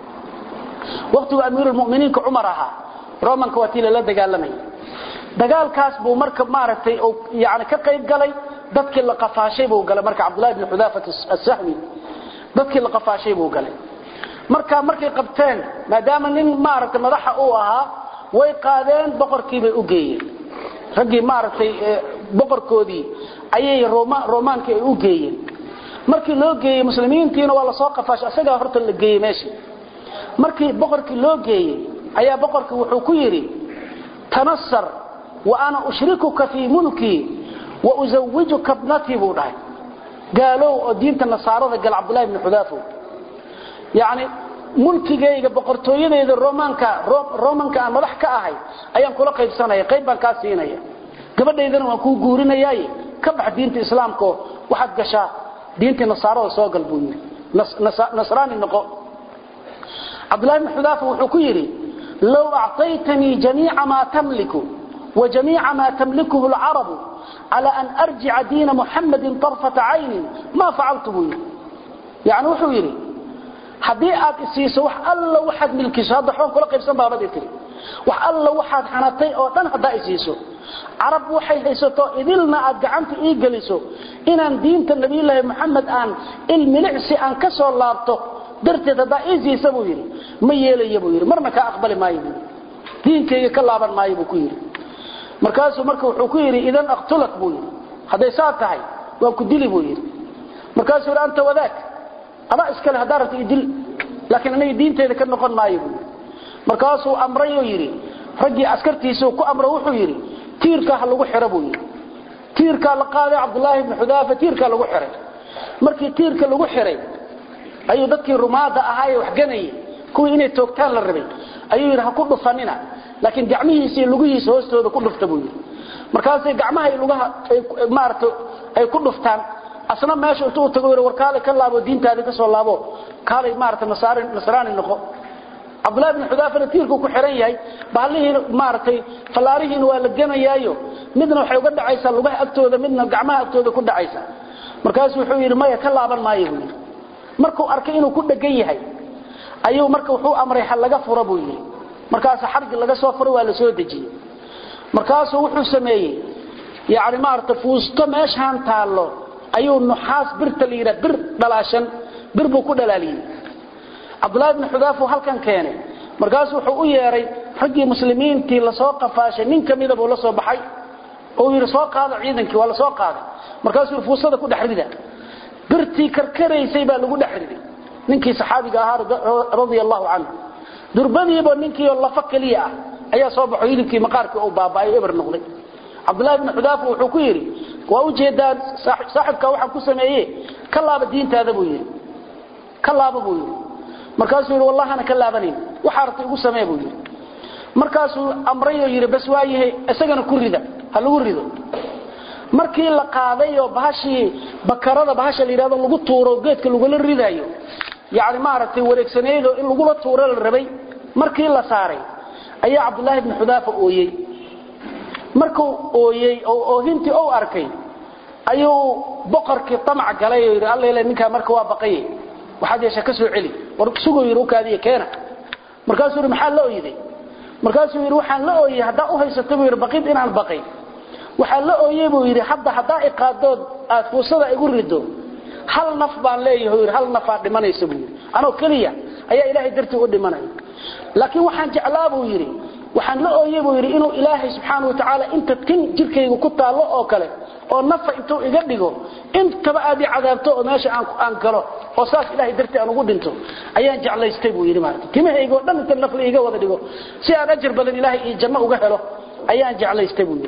وقت أمير المؤمنين كعمرها رومان كواتيلا لا دقال لمي دقال كاس بو مركب مارتي أو يعني كقيب قلي ددك اللي قفاشي بو قلي مركب عبد الله بن حذافة السهمي ددك اللي قفاشي بو قلي مركب مركب قبتين ما دام نين مارتي مدحة أوها ويقادين بقر كيبي أقيين ragii maartay boqorkoodii ayay Rooma Roomaanka ay u geeyeen markii loo geeyay muslimiintiina waa la soo qafaashay asaga horta la geeyay meeshii markii boqorkii loo geeyay ayaa boqorkii wuxuu ku yiri tanassar wa ana ushrikuka fi mulki wa uzawwijuka ibnati buday gaalo oo diinta nasaarada gal Abdullah ibn Hudafa yaani mulkigayga boqortooyadeeda Roomaanka Roomaanka aan madax ka ahay ayaan kula qaybsanaya qayb baan ka siinaya gabadheedana waan ku guurinayay ka bax diinta islaamka waxaad gashaa diinta nasaarada soo galbuu yiri nasraani noqo Abdullah ibn Hudafa wuxuu ku yiri law a'taytani jami'a ma tamliku wa jami'a ma tamlikuhu al-arab ala an arji'a diin Muhammadin tarfata 'ayn ma fa'altu yani wuxuu yiri hadii aad isiiso wax alla waxaad milkiso hada xoon kula qaybsan baabad tiri wax alla waxaad xanatay oo dhan hada isiiso arab waxay haysato idilna aad gacanta ii galiso inaan diinta nabiyilaahi maxamed aan ilmilicsi aan ka soo laabto darteed hada iisiisa buu yiri ma yeelayo buu yiri marna ka aqbali maayo diinkayga ka laaban maayo buu ku yiri markaasuu marka wuxuu ku yiri idan aqtulak buu yiri haday saa tahay waa ku dili buu yiri markaasuu yiri anta wadaak ama iskale hadarti idil laakiin anay diintayda ka noqon maayo buu markaasuu amrayo yiri ragii askartiisu ku amro wuxuu yiri tiirka ha lagu xiro buu yiri tiirka la qaaday Abdullah ibn Hudaafa tiirka lagu xiray markii tiirka lagu xiray ayuu dadkii rumaada ahaay wax ganay kuwii inay toogtaan la rabay ayuu yiri ha ku dhufanina laakiin gacmihiisa iyo lugihiisa hoostooda ku dhufta buu yiri markaas ay gacmaha iyo lugaha ay maarto ay ku dhuftaan asna meesha intuu tago yiri warkaale ka laabo diintaada ka soo laabo kaalay maarto nasaarin nasraani noqo Abdullah ibn Hudaafa tiirku ku xiran yahay baalihi maartay falaarihiin waa la ganayaayo midna waxay uga dhacaysaa lugaha agtooda midna gacmaha agtooda ku dhacaysa markaas wuxuu yiri ma ka laaban maayo markuu arkay inuu ku dhagan yahay ayuu marka wuxuu amray xal laga furo buu yiri markaas xargi laga soo furo waa la soo dajiyay markaas wuxuu sameeyay yaani maarta fuusto meeshaan taalo ayuu nuxaas birta liira bir dhalaashan bir buu ku dhalaaliyay Abdullah ibn Hudaafa halkan keenay markaas wuxuu u yeeray ragii muslimiintii la soo qafaashay nin kamida buu la soo baxay oo yiri soo qaado ciidankii waa la soo qaaday markaas uu fuusada ku dhaxrida birtii karkaraysay baa lagu dhaxriday ninkii saxaabiga ahaa radiyallahu anhu durbadiiba ninkii la fakaliya ayaa soo baxay hilibkii maqaarkii oo baabaay eber noqday Abdullah ibn Hudaafa wuxuu ku yiri waa u jeedaan saaxibka waxa ku sameeyay kalaaba diintaada buu yiri kalaaba buu yiri markaas uu wallahi ana ka laabanin waxa artay ugu sameeyay buu yiri markaas uu amrayo yiri bas waayahay isagana ku rida ha lagu rido markii la qaaday oo bahashi bakarada bahasha liiraado lagu tuuro geedka lagu la ridayo yaani maartay wareegsaneedo in lagu la tuuro la rabay markii la saaray ayaa Abdullah ibn Hudaafa ooyay markuu ooyay oo oohintii oo arkay ayuu boqorkii tamac galay oo yiri alla ilaa ninka marka waa baqay waxa yeesha ka soo celi war sugo yiri u kaadiye keena markaas uu maxaa la ooyday markaas uu yiri waxaan la ooyay hada u haysato yiri baqid inaan baqay waxa la ooyay buu yiri hadda hada iqaadood aad fuusada igu rido hal naf baan leeyahay yiri hal naf dhimanaysa buu anoo kaliya ayaa ilaahay dartii u dhimanay laakiin waxaan jeclaa buu yiri waxaan la ooyay buu yiri inuu ilaahay subhanahu wa ta'ala inta tin jirkaygu ku taalo oo kale oo nafa intuu iga dhigo intaba aad i cadaabto oo meesha aan aan galo oo saas ilaahay dartii aan ugu dhinto ayaan jeclaystay buu yiri maartay timahaygo dhan inta naf iga wada dhigo si aan ajir badan ilaahay iyo janno uga helo ayaan jeclaystay buu yiri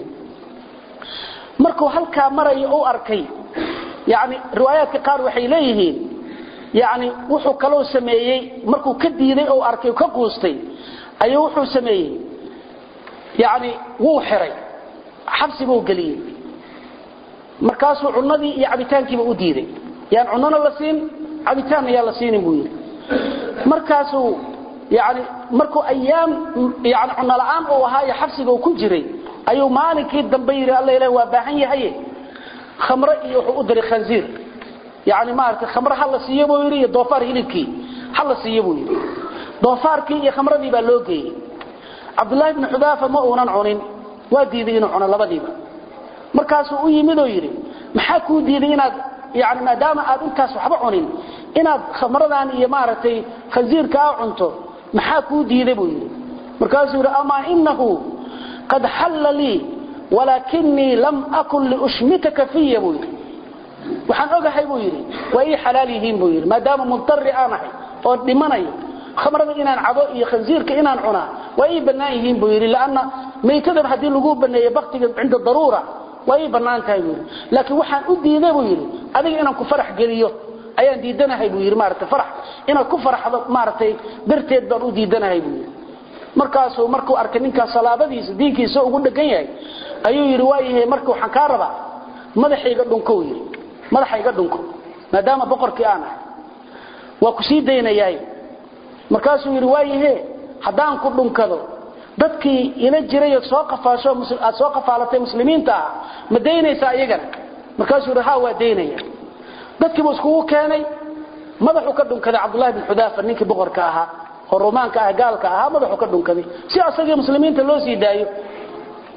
markuu halka maray oo arkay yaani riwaayaadka qaar waxay leeyihiin yaani wuxuu kaloo sameeyay markuu ka diiday oo arkay ka quustay ayuu wuxuu sameeyay yaani wuu xiray xabsi buu galiyay markaas uu cunadii iyo cabitaankiiba u diiday yaan cunana la siin cabitaan ayaa la siin buu yiri markaas uu yaani markuu ayaam yaani cunna la'aan oo ahaa xabsiga uu ku jiray ayuu maalinkii dambe yiri alla ilaahay waa baahan yahay khamra iyo wuxuu u diray khanziir yaani maarka khamra hal la siiyo buu yiri doofaar hilibkii hal la siiyo buu yiri doofaarkii iyo khamradii baa loo geeyay Abdullah ibn Hudaafa ma uunan cunin waa diiday inuu cuno labadiiba markaas uu yimid oo yiri maxaa ku diiday inaad yaani maadaama aad intaas waxba cunin inaad khamradan iyo maartay khanziirka cunto maxaa ku diiday buu yiri markaas uu yiri ama innahu qad halla li walakinni lam akun li ushmitaka fiya buu yiri waxaan ogahay buu yiri way xalaal yihiin buu yiri maadaama muntarri aanahay oo dhimanayo khamrada inaan cabo iyo khanziirka inaan cuna way banaan yihiin buu yiri laana meeytada hadii lagu baneeyo waqtiga cinda daruura way banaan tahay buu laakiin waxaan u diiday buu yiri adiga inaan ku farax geliyo ayaan diidanahay buu yiri maartay farax inaan ku faraxdo maartay darteed baan u diidanahay buu yiri markaas uu markuu arkay ninka salaabadiisa diinkiisa ugu dhagan yahay ayuu yiri waayahay markuu waxaan ka rabaa madaxayga dhunko yiri madaxayga dhunko maadaama boqorkii aan ahay waa ku sii deynayay markaas uu yiri waayahay hadaan ku dhunkado dadkii ila jiray soo qafaasho muslim soo qafaalatay muslimiinta ma deynaysa ayaga markaas uu rahaa waa deynaya dadkii buu isku keenay madaxu ka dhunkaday Abdullah ibn Hudaafa ninkii boqorka ahaa oo Roomaanka ah gaalka ahaa madaxu ka dhunkaday si asagii muslimiinta loo sii daayo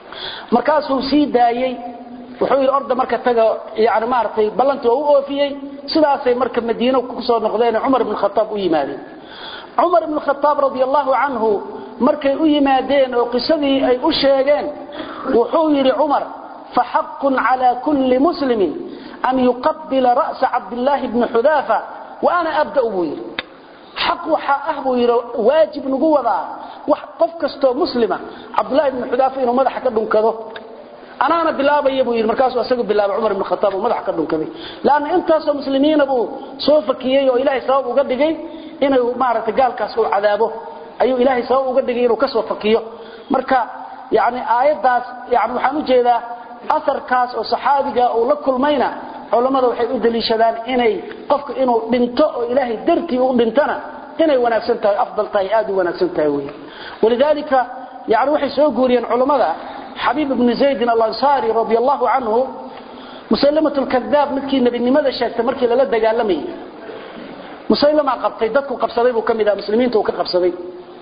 markaasuu sii daayay wuxuu yiri orda marka taga yaani maartay ballantu uu oofiyay sidaasay marka Madiina ku soo noqdeen Umar ibn Khattab u yimaadeen Umar ibn Khattab radiyallahu anhu markay u yimaadeen oo qisadii ay u sheegeen wuxuu yiri Umar fa haqqun ala kulli muslimin an yuqabbila ra's Abdullah ibn Hudhafa wa ana abda uwi حق وحا أهبو يرى واجب نقوة wax qof kasto muslima Abdullah ibn Hudhafa inuu madax ka dhunkado أنا أنا بلابا يبوي المركز وأسقط بلابا عمر بن الخطاب ومدح كردون كذي لأن أنت أصلا مسلمين أبو سوف كيه وإلهي سواء وقد جي إنه معرة قال كسر عذابه أيو إلهي سواء وقد جي وكسر فكيه مركا يعني آيات داس يعني وحنو جيدا أثر كاس وصحابي أو لكل مينا علماء وحي أدلي شدان إني قفك إنه بنتو إلهي درتي وبنتنا إني ونفسنتها أفضل طيئات ونفسنتها ويه ولذلك يعني وحي سوء قوليا علماء حبيب بن زيد الأنصاري رضي الله عنه مسلمة الكذاب ملكي النبي لماذا شاكت مركي للا دقالمي مسلمة قبطي دادكو قبصدي وكم إذا مسلمين توقع قبصدي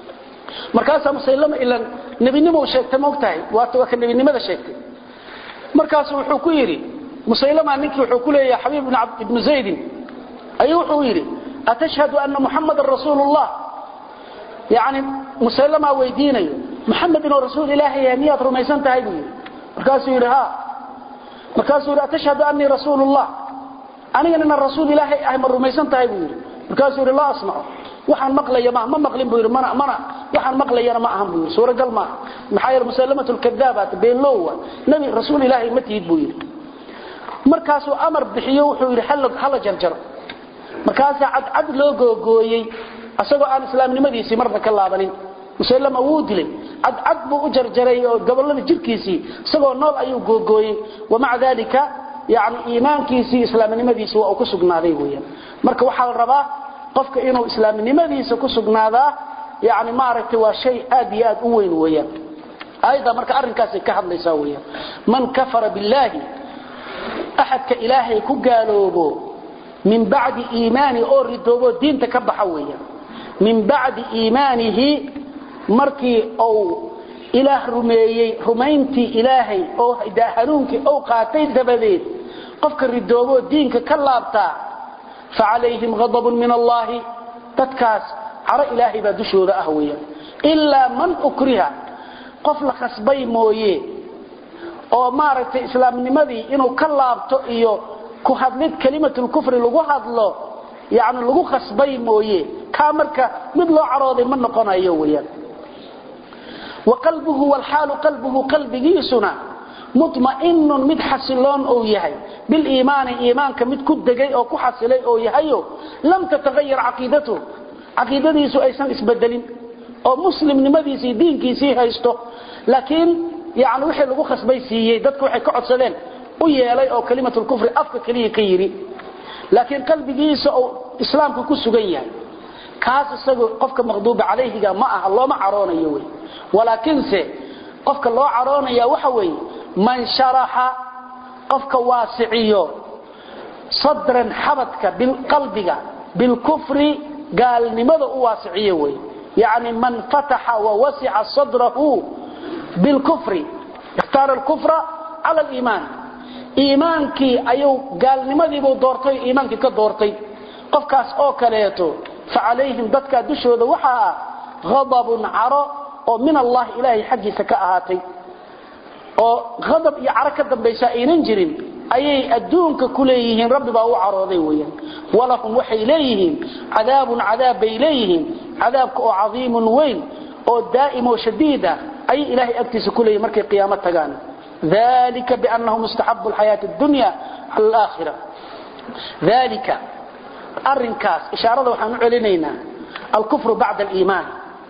مركاسة مسلمة إلا النبي نمو شاكت موقتاي واتوك النبي لماذا شاكت مركاسة وحكويري مسلمة أنك وحكولي يا حبيب بن زيد أي وحويري أتشهد أن محمد رسول الله يعني مسلمة ويديني محمد رسول الله يا ميات رميسان تهيبي مركاسو يرها مركاسو يرها تشهد أني رسول الله أنا أن الرسول الله أهم الرميسان تهيبي مركاسو يرها لا أسمع وحن مقلي ما ما مقلين بير منا منا وحن مقلي أنا ما أهم بير سورة قال ما محاير مسلمة الكذابات بين لوه نبي رسول الله متيد بير مركاسو أمر بحيو حير حلق حلق جرجر مركاسو عد عد لوجو جوي أسوأ عن الإسلام لماذا يسمر الله بني مسلم أود لي عد عد بأجر جري قبل الله جركيسي سوى النار أيو جوجوي ومع ذلك يعني إيمان كيسي إسلام لماذا يسوى أو كسبنا ذي ويا مرك وحال الربا قفك إنه إسلام لماذا يسوى كسبنا ذا يعني معركة وشيء آدي آد وين ويا أيضا مرك أرنكاسي كحد يسويا من كفر بالله أحد كإلهي كقالوبو من بعد إيماني أو ردوبو دين تكبحويا من بعد إيمانه markii oo ilaah rumeeyay rumaynti ilaahay oo hidaahanuunki oo qaatay dabadeed qofka ridoobo diinka ka laabta fa alayhim ghadabun min allah tadkaas ara ilaahay ba dushooda ah weeyo illa man ukriha qof la khasbay mooyee oo maaragtay islaamnimadii inuu ka laabto iyo ku hadlid kalimatul kufri lagu hadlo yaani lagu khasbay mooyee ka marka mid loo carooday ma noqonayo weeyaan وقلبه والحال قلبه قلبه سنا مطمئن مد حسلون او يحي بالايمان ايمانك مد كدغاي او كحسلay او yahayo lam tataghayyar aqidatu aqidadiisu aysan isbedelin oo muslimnimadiisi diinkiisi haysto laakiin yaani wixii lagu khasbay siiyay dadku waxay ka codsadeen u yeelay oo kalimatul kufri afka kaliya ka yiri laakiin qalbigiisa oo islaamku ku sugan yahay kaas isagu qofka maqduub calayhiga ma aha looma caroonayo way ولكن سي قفك الله عرونه يا وحوي من شرح قفك واسعيو صدرا حبتك بالقلبك بالكفر قال لماذا واسعيو يعني من فتح ووسع صدره بالكفر اختار الكفر على الإيمان إيمانك أيو قال لماذا دورتي إيمانك كدورتي قفك أسأو كليتو فعليهم ضدك دشو ذوحا غضب عرى oo min Allah ilaahi xaqiisa ka ahaatay oo ghadab iyo araka dambaysa aynan jirin ayay adduunka kuleeyihiin rabbi baa u carooday weeyaan walahum waxay leeyihiin cadaabun cadaab ilayhim cadaabka oo cadiimun weyn oo daa'im oo shadiida ay ilaahi agtiisa kuleeyihiin markay qiyaamad tagaan dhalika biannahum mustahabbu alhayat ad-dunya al-akhirah dhalika arrinkaas ishaarada waxaan u celinaynaa al-kufru ba'da al-iimaan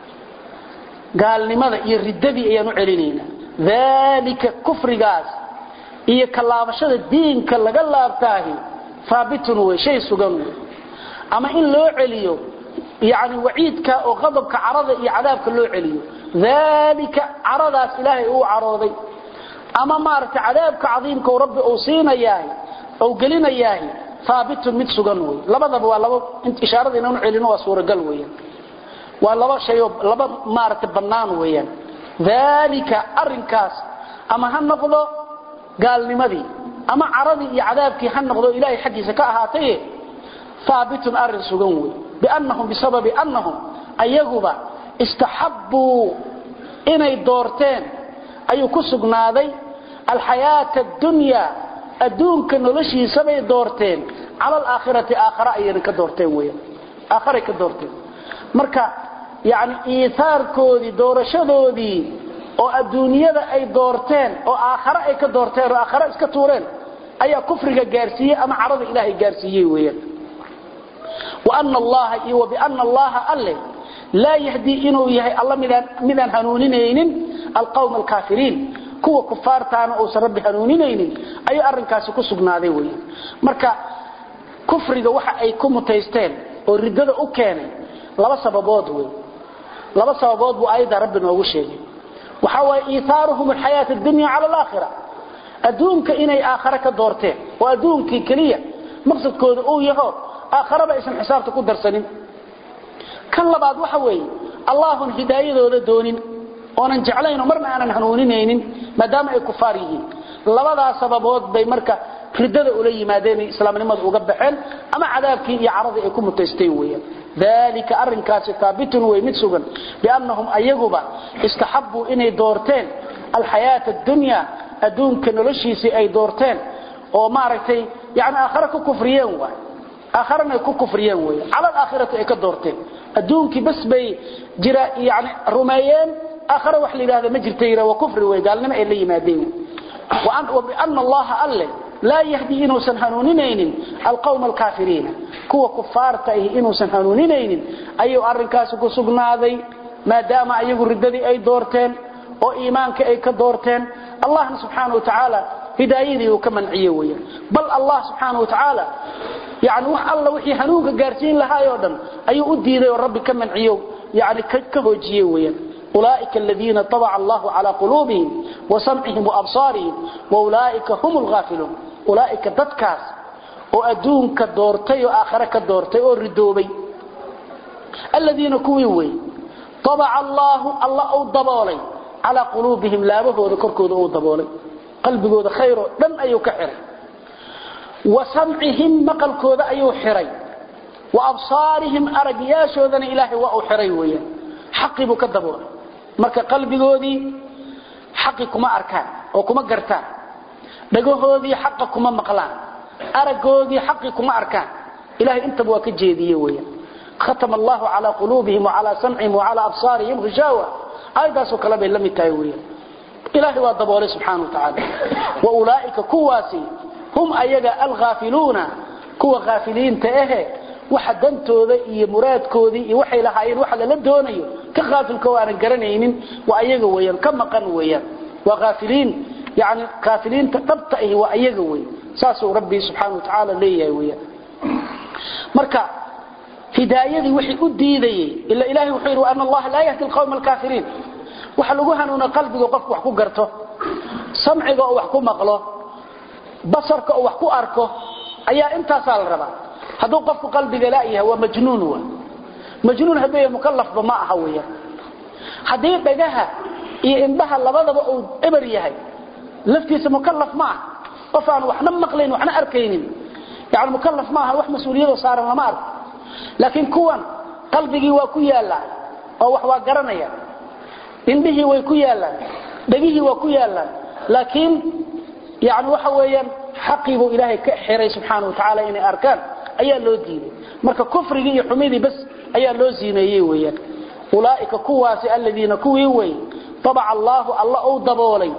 gaalnimada iyo ridadii ayaan u celinayna dhalika kufrigaas iyo kalaabashada diinka laga laabtaahi faabitun way shay sugan ama in loo celiyo yaani waciidka oo qadabka carada iyo cadaabka loo celiyo dhalika caradaas ilaahay uu carooday ama maarta cadaabka cadiimka oo rabbi uu siinayaa oo gelinayaa faabitun mid sugan way labadaba waa laba ishaarada inaan u celino waa suuragal weeyaan waa laba shay laba maarta banaan weeyaan dhalika arrinkaas ama ha noqdo gaalnimadii ama caradii iyo cadaabkii ha noqdo ilaahay xaqiisa ka ahaatay thaabitun arrin sugan way biannahum bisababi annahum ayaguba istahabbu inay doorteen ayuu ku sugnaaday alxayaata ad-dunya adduunka noloshiisa bay doorteen ala al-aakhirati aakhira ayay ka doorteen way aakhira ka doorteen marka yaani iithaarkoodi doorashadoodii oo adduunyada ay doorteen oo aakhira ay ka doorteen oo aakhira iska tuureen ayaa kufriga gaarsiiyay ama carada ilaahay gaarsiiyay weeyaan wa anna allaha wa bi anna allaha alla la yahdi inuu yahay alla midan midan hanuuninaynin alqawm alkaafiriin kuwa kufaartaana oo rabbi hanuuninaynin ay arrinkaasi ku sugnaaday weeyaan marka kufriga waxa ay ku mutaysteen oo ridada u keenay laba sababood weey laba sababood buu ayda rabbi noogu sheegay waxa way iithaaruhum alxayaat ad-dunya ala al-aakhirah adduunka inay aakhira ka doorteen oo adduunkii kaliya maqsadkooda uu yahay aakhira ba isan xisaabta ku darsanin kan labaad waxa weey Allahun hidaayadooda doonin oonan jeclayno marna aanan hanuuninaynin maadaama ay kufaar yihiin labadaas sababood bay marka ridada u leeyimaadeen islaamnimada uga baxeen ama cadaabkii iyo caradii ay ku mutaysteen weeyaan dalika arrinkaasi taabitun way mid sugan biannahum ayaguba istahabbu inay doorteen alxayaata ad-dunya adduunka noloshiisa ay doorteen oo maaragtay yaani aakhira ku kufriyeen waa aakhirana ku kufriyeen way ala al-aakhirati ay ka doorteen adduunki bas bay jira yaani rumayeen aakhira wax liidaada ma jirtayra wa kufri way gaalnimo ay la yimaadeen wa an wa bi anna allaha alla la yahdi inuu san hanuuninaynin alqawm alkaafiriin kuwa kufaarta ah inuu san hanuuninaynin ayuu arrinkaas ku sugnaaday maadaama ayagu ridadii ay doorteen oo iimaanka ay ka doorteen allah subhanahu wa ta'ala hidaayadii uu ka manciyay weeyaan bal allah subhanahu wa ta'ala yaani wax alla wixii hanuunka gaarsiin lahaa oo dhan ayuu u diiday oo rabbi ka manciyo yaani ka hoojiyay weeyaan أولئك الذين طبع الله على قلوبهم وسمعهم وأبصارهم وأولئك هم الغافلون أولئك تدكاس وأدونك دورتي وآخرك دورتي والردوبي الذين كويوي طبع الله الله أو الضبالي على قلوبهم لا بهو ذكركوذ أو الضبالي قلبكوذ خير لم أيو كحري وسمعهم مقلكوذ أيو حري وأبصارهم أرقياشو ذن إلهي وأو حري ويا حقي بكذبون marka qalbigoodii xaqi kuma arkaan oo kuma gartaan dhagohoodii xaq kuma maqlaan aragoodii xaqi kuma arkaan ilaahay inta waa ka jeediyay weeyaan khatama Allahu ala qulubihim wa ala sam'ihim wa ala absarihim ghishawa aydaas kala bay lamid tahay weeyaan ilaahay waa daboolay subhanahu wa ta'ala wa ulaa'ika kuwasi hum ayaga al-ghafiluna kuwa ghafiliinta ah waxa dantooda iyo muraadkoodii iyo waxay lahaayeen waxa la doonayo ka qaafilka waan garanaynin waa ayaga weeyaan ka maqan weeyaan waa qaafiliin yaani qaafiliinta dhabta ah waa ayaga weey saasoo rabbi subhanahu wa ta'ala leeyahay weeyaan marka hidaayadii wixii u diiday illa ilaahi wuxuu yiri anna allah la yahdi alqawm alkaafiriin waxa lagu hanuuna qalbiga qofku wax ku garto samciga oo wax ku maqlo basarka oo wax ku arko ayaa intaas la rabaa haduu qofku qalbiga la yahay waa majnuun waa majnuun hadii mukallaf ma aha weeyaa hadii dhagaha iyo indhaha labadaba uu ebar yahay laftiisa mukallaf ma aha qof aan waxna maqleen waxna arkaynin yaani mukallaf ma aha wax mas'uuliyado saaran lama arko laakiin kuwan qalbigi waa ku yaala oo wax waa garanaya indhihi way ku yaalaan dhagihi waa ku yaalaan laakiin yaani waxa weeyaan xaqiibu ilaahay ka xiray subhanahu wa ta'ala inay arkaan ayaa loo diiday marka kufriga iyo xumidii bas ayaa loo siineeyay weeyaan ulaa'ika kuwaasi alladina kuwii way taba allah allah oo daboolay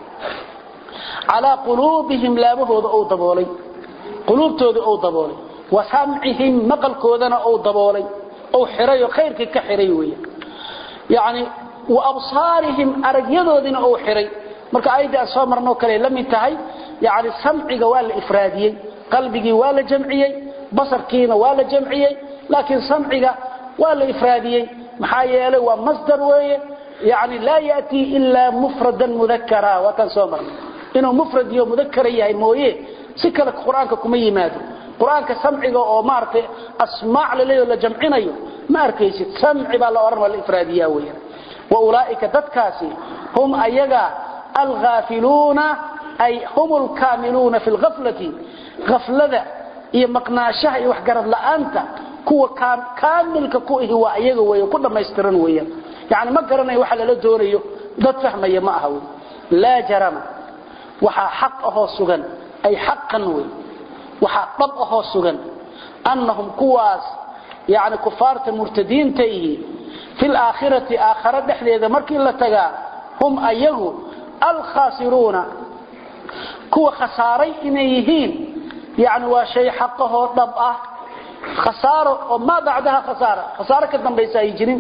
ala qulubihim laabahooda oo daboolay qulubtooda oo daboolay wa sam'ihim maqalkoodana oo daboolay oo xiray khayrka ka xiray weeyaan yaani wa absaarihim aragyadoodina oo xiray marka ayda soo marno kale lamid tahay yaani sam'iga waa la ifraadiyay qalbigi waa la jamciyay basarkiina waa la jamciyay laakiin samciga waa la ifraadiyay maxaa yeelay waa masdar weeye yaani la yaati illa mufradan mudhakkara wa tansumar inuu mufrad iyo mudhakkar yahay mooye si kale quraanka kuma yimaado quraanka samciga oo maartay asmaa' la leeyo la jamcinayo ma arkaysid samci baa la oran wal ifraadiya weeye wa ulaa'ika dadkaasi hum ayaga الغافلون أي هم الكاملون في الغفلة غفلة إيه مقناشها إيه وحقرد لأنت كوا كامل ككوه هو أيغا ويا كل ما يسترن ويا يعني ما قرنا waxa la doonayo dad fahmaya ma aha la jarama waxa xaq ah sugan ay xaqan way waxa dab ah sugan annahum kuwas yani kufaarta murtadiinta ee fil aakhirati aakhira dhaxdeeda markii la taga hum ayagu al khasiruna kuwa khasaaray inay yihiin yani waa shay xaqaho dab ah خسارة وما بعدها خسارة خسارة كدن بيسا يجرين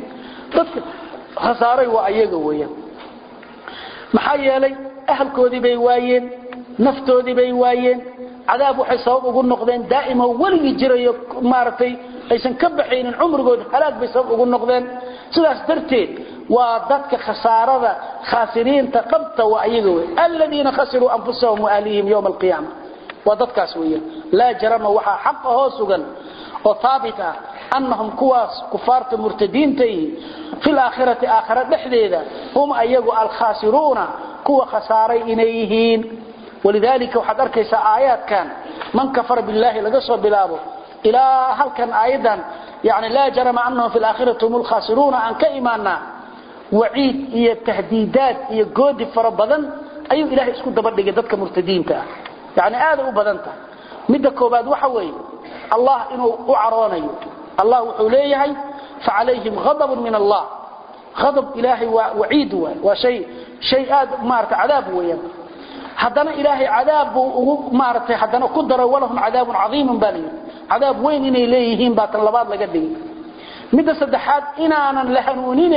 خسارة وأيقا ويا محايا لي أهل كودي بيوايين نفتودي بيوايين عذاب وحساب وقول نقدين دائما ولي يجري مارتي أيسان كبحين العمر قد حلاك بيساب وقول نقدين سلاس درتين وضدك خسارة خاسرين تقبت وأيقا ويا الذين خسروا أنفسهم وأهليهم يوم القيامة وضدك أسوية لا جرم وحا حقه سوغا وثابتة أنهم كواس كفارة مرتدين تي في الآخرة آخرة دحديدة هم أيقوا الخاسرون كوا خساري إليهين ولذلك وحضر كيسا آيات كان من كفر بالله لقصر بلابه إلى هل كان آيدا يعني لا جرم أنهم في الآخرة هم الخاسرون عن كإيماننا وعيد إيا التهديدات إيا قود فربضا أي إلهي اسكو دبر لقدتك مرتدين تا يعني هذا أبدانتا مدى كوباد وحوي الله إنه أعراني الله وحوليه فعليهم غضب من الله غضب إلهي وعيد وشيء شيء مارت عذاب ويا حدنا إلهي عذاب ومارت حدنا قدر ولهم عذاب عظيم بالي عذاب وين إن إليهم بات اللباد لقدي مدى صدحات إنا أنا لحنونين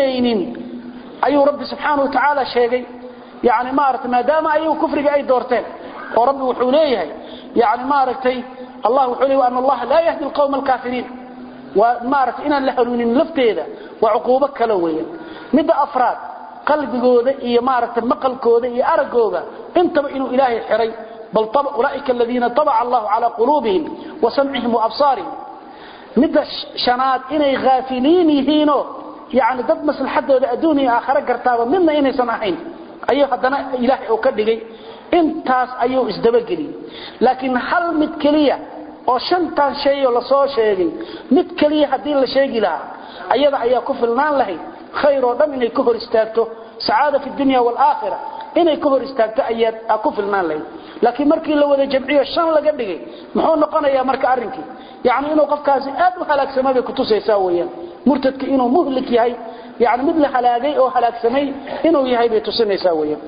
أي رب سبحانه وتعالى شيء يعني مارت ما دام أي كفر أي دورتين ورب وحوليه يعني مارتي الله وحوليه وأن الله لا يهدي القوم الكافرين ومارت إنا لحنونين لفتيدا وعقوبة كلوية مدى أفراد قلب جودة إيه مارت مقل جودة إيه أرق جودة انتبه إنه إلهي حري بل طبع أولئك الذين طبع الله على قلوبهم وسمعهم وأبصارهم مدى شنات إنه غافلين يهينو يعني ضد مثل حد أدوني آخر قرطابا مما إنه سمعين أيها حدنا إلهي أكدقي intaas ayuu isdabageli laakiin hal mid kaliya oo shantan shay oo la soo sheegay mid kaliya hadii la sheegi lahaa ayada ayaa ku filnaan lahayd khayr oo dhan inay ku hor istaagto saada fi dunya wal aakhirah inay ku hor istaagto ayada ku filnaan lahayd laakiin markii la wada jamciyo shan laga dhigay muxuu noqonayaa marka arinkii yaani inuu qofkaasi aad u halaagsamay ku tusaysaa weeyaan murtadka inuu muhlik yahay yaani mid la halaagay oo halaagsamay inuu yahay bay tusinaysaa weeyaan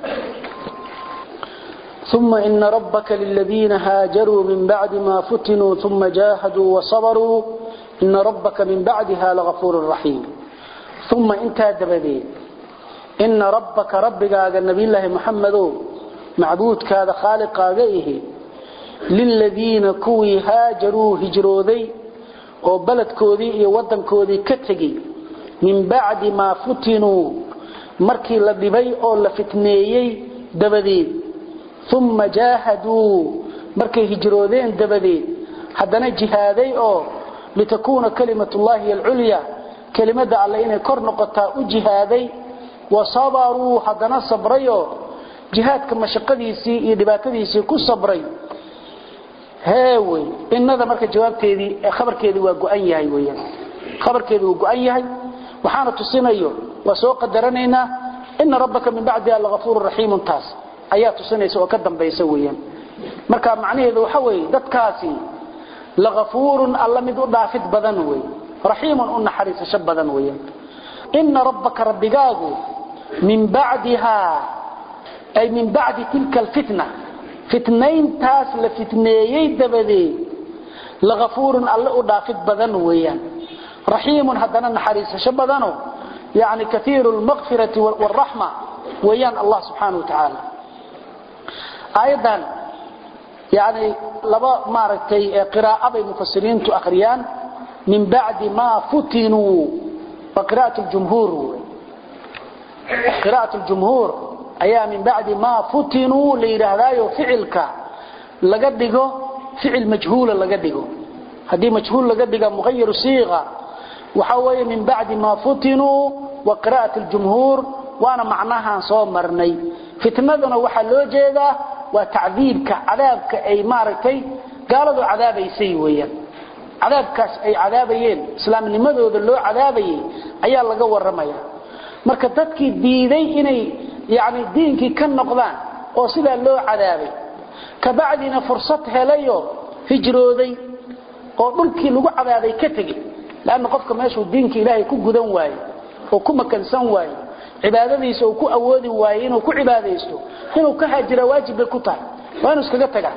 ثم إن ربك للذين هاجروا من بعد ما فتنوا ثم جاهدوا وصبروا إن ربك من بعدها لغفور رحيم ثم انت دبدين إن ربك ربك هذا النبي الله محمد معبود كذا خالق هذه للذين كوي هاجروا هجروا ذي وبلد كودي ودن كودي كتجي من بعد ما فتنوا مركي لدبي أو لفتنيي دبدين ثم جاهدوا مركي هجرودين دبدين حدنا جهادي أو لتكون كلمة الله العليا كلمة الله إنه كرنقطة وجهادي وصبروا حدنا صبريو جهاد كما شقديسي يدباتديسي كو صبري هاوي إن هذا مركي جواب كيدي خبر كيدي وقوأن يهي ويا خبر كيدي وقوأن يهي وحانا تصينيو وسوق درنينا إن ربك من بعدها لغفور رحيم تاس ayaa tusinaysa oo ka dambaysa weeyaan marka macnaheedu waxa weey dadkaasi la ghafuurun alla mid u dhaafid badan weey rahiimun un naxariis badan weeyaan inna rabbaka rabbigaagu min ba'daha ay min ba'di tilka alfitna fitnayn taas la fitneeyay dabadee la ghafuurun alla u dhaafid badan weeyaan rahiimun hadana naxariis badano يعني كثير المغفرة والرحمة ويان الله سبحانه وتعالى أيضا يعني لبا مارتي قراءة المفسرين تأخريان من بعد ما فتنوا وقراءة الجمهور قراءة الجمهور أي من بعد ما فتنوا ليرهدايو فعلك لقدقه فعل مجهول لقدقه هذه مجهول لقدقه مغير صيغة وحوي من بعد ما فتنوا وقراءة الجمهور وانا معناها صومرني fitnaduna waxa loo jeedaa waa tacdiibka cadaabka ay maaragtay gaaladu cadaabaysay weeyaan cadaabkaas ay cadaabayeen islaamnimadooda loo cadaabayay ayaa laga waramaya marka dadkii diiday inay yaani diinkii ka noqdaan oo sida loo cadaabay ka bacdina fursad helayo hijrooday oo dhulkii lagu cadaabay ka tagay laana qofka meeshuu diinka Ilaahay ku gudan waayo oo ku makansan waayo cibaadadiisa oo ku awoodi waayo inuu ku cibaadeysto inuu ka hajira waajib ku tahay waa inuu iskaga tagaa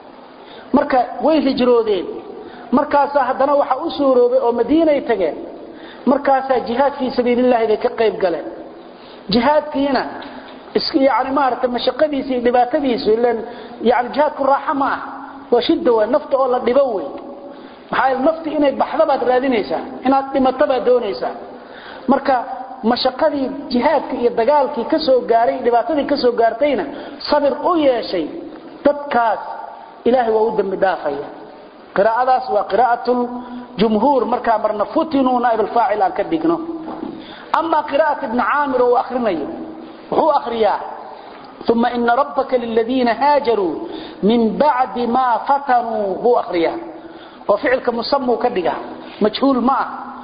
marka way hijroodeen markaas haddana waxa uu suuroobay oo Madiina ay tageen markaas jihaad fi sabiilillah ay ka qayb galeen jihaadkiina iska yaani maarta mashaqadiisa dhibaatadiisa ilaan yaani jihaadku raaxa ma waa shidda waa nafta oo la dhibo way maxay nafti inay baxda baad raadinaysaa inaad dhimato baad doonaysaa marka mashaqadii jihaadka iyo dagaalkii ka soo gaaray dhibaatadii ka soo gaartayna sabir u yeeshay dadkaas ilaahay waa u dambi dhaafaya qiraa'adaas waa qiraa'atul jumhuur marka marna futinu naib al-fa'il aan ka dhigno amma qiraa'at ibn aamir oo akhrinayo wuxuu akhriyaa thumma inna rabbaka lil ladina hajaru min ba'di ma fatanu hu akhriyaa oo ficilka musammu ka dhiga majhuul ma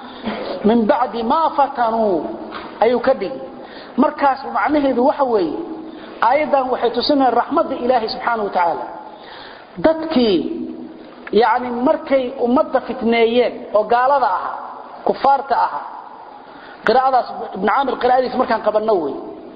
min ba'di ma fatanu ayu ka dhig markaas macnaheedu waxa weeye aayadan waxay tusinaysaa raxmadda ilaahay subhanahu wa ta'ala dadkii yaani markay ummadda fitneeyeen oo gaalada ah kufaarta ah qiraa'adaas ibn aamir qiraa'adiis markaan qabanno way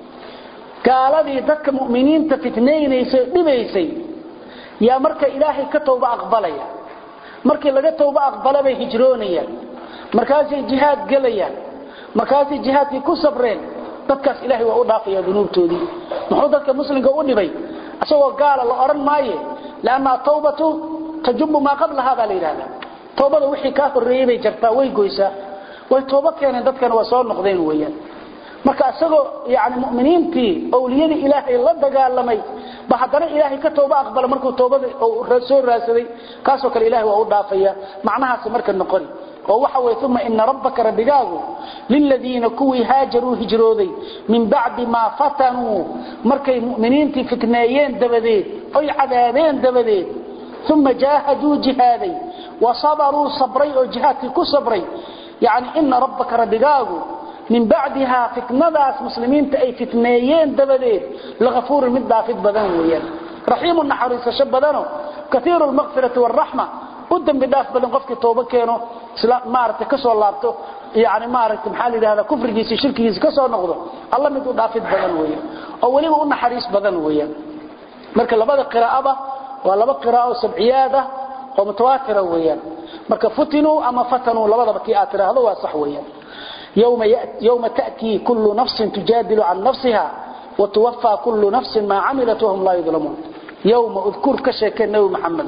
gaaladii dadka muuminiinta fitneeynaysay dhibaysay yaa marka ilaahay ka tawba aqbalaya markii laga tawba aqbalay hijroonayaan markaasay jihaad galayaan markaasay jihaadkii ku sabreen dadkaas ilaahay waa u dhaafaya dunuubtoodii muxuu dadka muslimka u dhibay asagoo gaala la oran maaye laana tawbatu tajubu ma qablaha baa leeyahay tawbada wixii ka horeeyay jirtaa way goysaa way tawba keeneen dadkan waa soo noqdeen weeyaan marka asagoo yaani muuminiintii awliyada ilaahay la dagaalamay ba hadana ilaahay ka tawba aqbal markuu tawbada oo soo raasaday kaasoo kale ilaahay waa u dhaafaya macnahaas marka noqon oo waxa way thumma inna rabbaka rabbigaagu lil ladina kuwi haajaru hijrooday min ba'di ma fatanu markay muuminiintii fitneeyeen dabadeed ay cadaabeen dabadeed thumma jahadu jihadai wa sabaru sabray oo jihadki ku sabray yaani inna rabbaka rabbigaagu من بعدها فتنة مسلمين تأي فتنيين دبدين لغفور من دافد بدن ويان رحيم النحريس شبدانه كثير المغفرة والرحمة قدام بداف بدن قفك توبة كانوا مارت كسو اللابتو يعني مارت محالي هذا كفر جيسي شركي جيسي كسو نغضو الله مدو دافد بدن ويان أولي ما قلنا حريس بدن ويان مركا لبدا قراءة ولبدا قراءة سبعيادة ومتواترة ويان مركا فتنوا أما فتنوا لبدا بكيئات هذا هو صح ويان يوم, يوم تأتي كل نفس تجادل عن نفسها وتوفى كل نفس ما عملت وهم لا يظلمون يوم اذكر كشيكين نبي محمد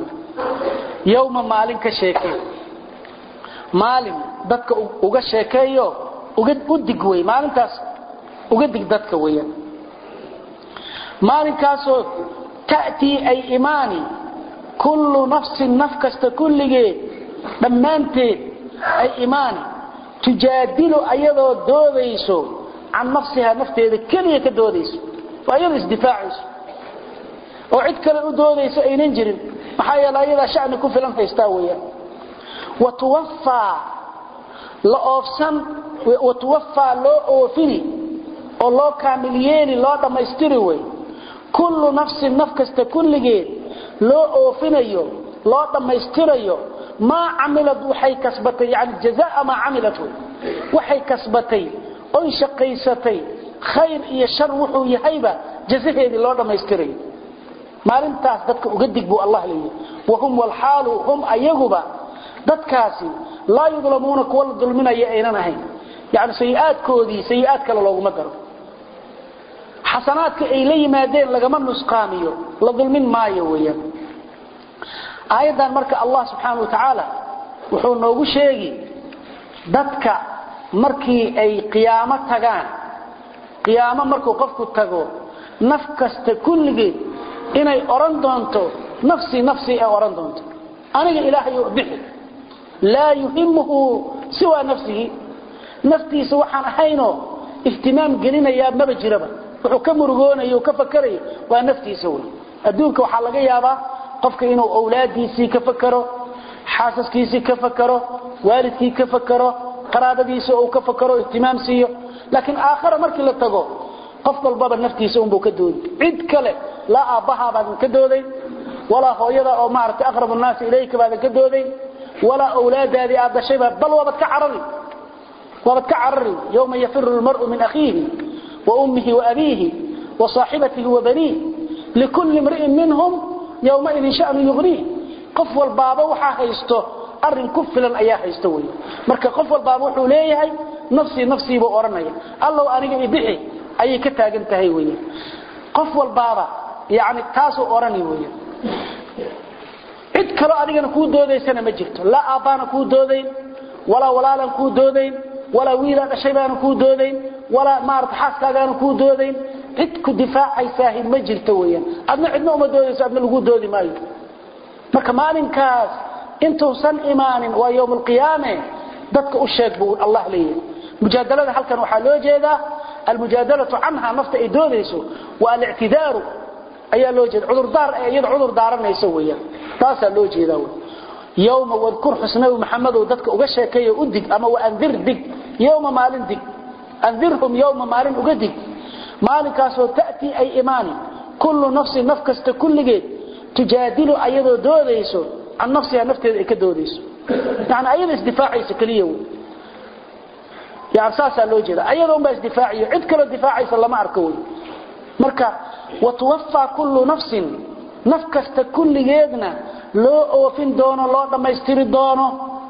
يوم مالين كشيكين مالين ددك uga sheekeeyo uga udig way maalintaas uga dig dadka weeyaan maalinkaas taati ay imaani kullu nafsin nafkasta kullige dhamaanteed ay imaani تجادل أيضا دوديسو عن نفسها نفتها كلية كدوديسو وأيضا اسدفاعيسو وعد كلا دوديسو أي ننجر محايا لا أيضا شأن كفر لم تستاوية وتوفى لأوفسن وتوفى لو أوفني الله كامليين لا دم يستروي كل نفس نفكست كل جيد لو أوفنيو لا دم يستريو ما عملت وحي كسبتي يعني الجزاء ما عملته وحي كسبتي أي شقيستي خير إيا شر وحو يهيبا جزاء هذه الله ما يستري ما لنتاس دادك أقدق بو الله لي وهم والحال هم أيهبا دادكاسي لا يظلمونك ولا ظلمنا يأيننا هين يعني سيئات كودي سيئات كلا لو مدر حسناتك إلي ما دين لغمان نسقاميو لظلمين ما يويا آيادان marka Allah subhanahu wa ta'ala wuxuu noogu sheegi dadka markii ay qiyaamo tagaan qiyaamo markuu qofku tago naf kasta kulligeed inay oran doonto nafsi nafsi ay oran doonto aniga ilaahay u bixi la yuhimmuhu siwa nafsihi naftiisa waxaan ahayno ihtimaam gelinaya maba jiraba wuxuu ka murugoonayo ka fakarayo waa naftiisa weey adduunka waxa laga yaabaa qofka inuu awlaadiisii ka fakaro xaasaskiisii ka fakaro waalidkii ka fakaro qaraabadiisa oo ka fakaro ihtimaam siiyo laakiin aakhira markii la tago qof walba naftiisa uu ka doodi cid kale la aabaha baan ka dooday wala hooyada oo maartay aqrabu naas ilayka baan ka dooday wala awlaadaadi aad dhashayba bal wabad ka carari wabad ka carari yawma yafirru almar'u min akhihi wa ummihi wa abihi wa sahibatihi wa banihi likulli imri'in minhum yawma idhin sha'nu yughnihi qof walbaaba waxa haysto arin ku filan ayaa haysto way marka qof walbaaba wuxuu leeyahay nafsi nafsi buu oranaya allah aniga ibixi ayay ka taagan tahay way qof walbaaba yaani taas oo orani way cid kale adigana ku doodaysana ma jirto la aabana ku doodayn wala walaalan ku doodayn wala wiila dhashaybana ku doodayn wala maarta xaaskaagan ku doodayn cid ku difaacay saahid ma jirto way adna cidna uma doodayso adna lagu doodi maayo marka maalinkaas intuu san imaanin waa yawm alqiyaamah dadka u sheeg buu Allah leeyahay mujaadalada halkan waxa loo jeedaa almujaadalatu anha nafta ay doodayso waa al-i'tidaaru ayaa loo jeedaa cudur daar ay iyada cudur daaranayso weeyaan taas loo jeedaa yawma wadkur husnahu muhammad oo dadka uga sheekeeyo u dig ama wa anzir dig yawma maalin dig anzirhum yawma maalin uga dig maalinkaas oo taati ay imaani kullu nafsi nafkasta kulligeed تجادل أيضا دوديسو عن نفسها نفتها كدوديسو يعني أيضا اسدفاعي سكليه يعني أساسا لو جدا أيضا بس دفاعي عد كلا دفاعي صلى الله عليه مركا وتوفى كل نفس نفكست كل جيدنا لو أوفين دونه الله لما يستري دونه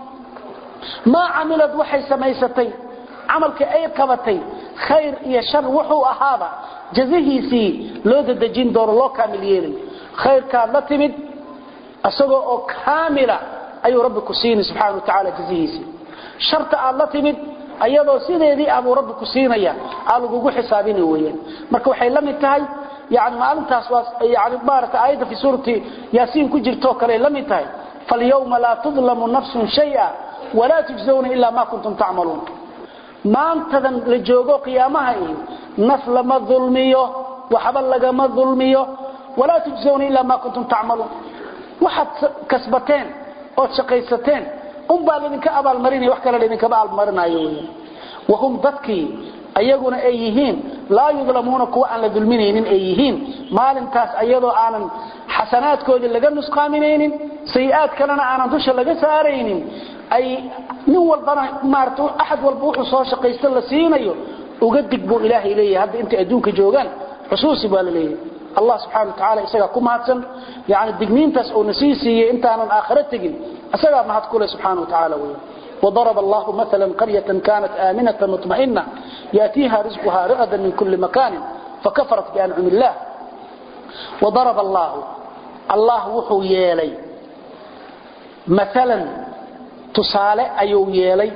ما عملت وحي سميستي عملك أي قبتي خير يا شر وحو أهابا جزيه سي لو دجين دور الله كامل يلي خير كان لا تمد اسغو او كامله اي ربك سين سبحانه وتعالى جزيسي شرط الله تمد ايادو سيدي ابو ربك سينيا علوغو حسابين ويان marka waxay la mid tahay yaani maalintaas waa yaani baarka ayada fi suurti yaasiin ku jirto kale la mid tahay fal yawma la tudlamu nafsun shay'a wala tujzauna illa ma kuntum ta'malun maantadan la joogo qiyaamaha naf lama dhulmiyo waxba laga ma dhulmiyo ولا تجزون إلا ما كنتم تعملون واحد كسبتين أو شقيستين أم بالذينك أبا المرين وحكى لذينك أبا المرين أيوين وهم ذاتكي أيقون أيهين لا يظلمون كواء لذلمين أيهين مال انتاس أيضا آنا حسنات كود اللي قلنس قامنين سيئات كلنا آنا دوش اللي قسارين أي نوال بنا مارتو أحد والبوح صار شقيست اللسين أيو وقدك بو إلهي إليه هذا انت أدونك جوغان حسوسي بالليه الله سبحانه وتعالى إساقا كمهاتسن يعني الدقمين تسعو نسيسي انت عن الآخرة تقل إساقا مهات كله سبحانه وتعالى ويه. وضرب الله مثلا قرية كانت آمنة مطمئنة يأتيها رزقها رغدا من كل مكان فكفرت بأنعم الله وضرب الله الله وحو يالي مثلا تصالى أيو يالي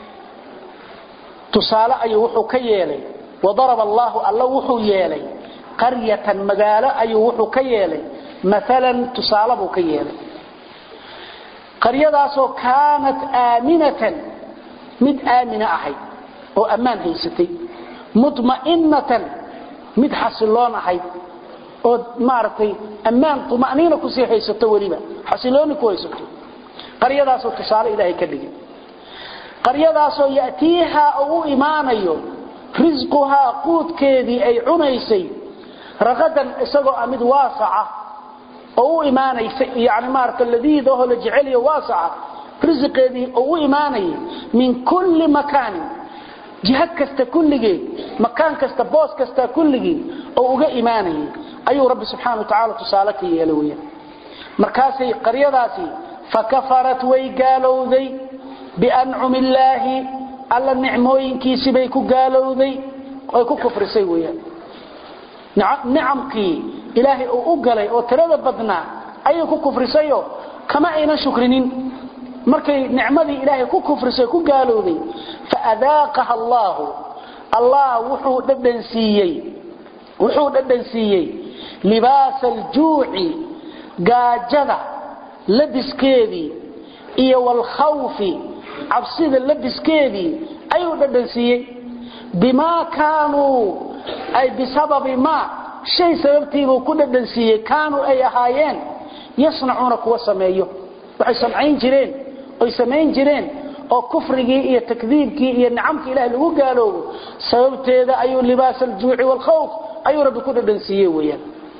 تصالى أيو وحو كيالي وضرب الله الله وحو يالي قرية مقالة أي وحو كيالي مثلا تصالبوا كيالي قرية داسو كانت آمنة مد آمنة أحي وأمان هيستي مطمئنة مد حسلون أحي ومارتي أمان طمأنينة كسي هيستي وليبا حسلون كويستي قرية داسو تصال إلهي كاللي قرية داسو يأتيها أو إيمانيو رزقها قوت كيدي أي عنيسي رغدا اسقوا امد واسعه او ايماني يعني مارت الذي ذو لجعليه واسعه رزقدي او ايماني من كل مكان جهه كست كلغي مكان كست بوس كست كلغي او اوغا ايماني ايو رب سبحانه وتعالى تصالك يلويا مركاسي قريداسي فكفرت ويقالوذي بانعم الله alla nicmooyinkiisa bay ku gaalowday oo ku kufrisay weeyaan ni'amkii ilaahi uu u galay oo tirada badna ay ku kufrisayo kama ayna shukrinin markay nicmadii ilaahi ku kufrisay ku gaalowday fa adaaqaha allah allah wuxuu dhadhan siiyay wuxuu dhadhan siiyay libaas al-juu'i gaajada labiskeedii iyo wal khawfi cabsida labiskeedii ayuu dhadhan siiyay bima kaanu ay bisababi ma shay sababtiibu ku dhadhansiiyay kaanu ay ahaayeen yasnacuuna kuwa sameeyo waxay samayn jireen oo samayn jireen oo kufrigii iyo takdiibkii iyo ni'amkii Ilaahay lagu gaaloobo sababteeda ayuu libaasal juuci wal khawf ayuu rabbi ku dhadhansiiyay weeyaan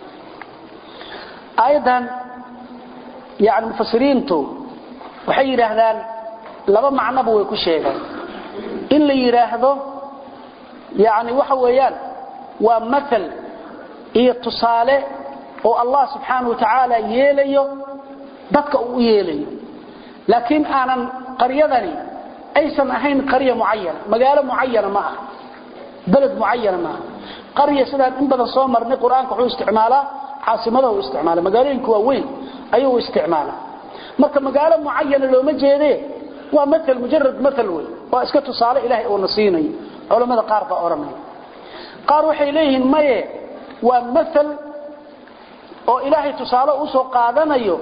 ayadan yaani mufassiriintu waxay yiraahdaan laba macnaba way ku sheegaan in la yiraahdo yaani waxa weeyaan waa mathal iyo tusaale oo Allah subhanahu wa ta'ala yeelayo dadka uu yeelayo laakiin aanan qaryadani aysan ahayn qarya muayyana magaalo muayyana ma aha balad muayyana ma qarya sida in badan soo marnay quraanka wuxuu isticmaalaa caasimada uu isticmaala magaalooyinka waa weyn ayuu isticmaala marka magaalo muayyana loo ma jeeday waa mathal mujarrad mathal weey waa iska tusaale Ilaahay oo nasiinay culimada qaar ba oranay qaar waxay leeyihiin maye waa mathal oo Ilaahay tusaale u soo qaadanayo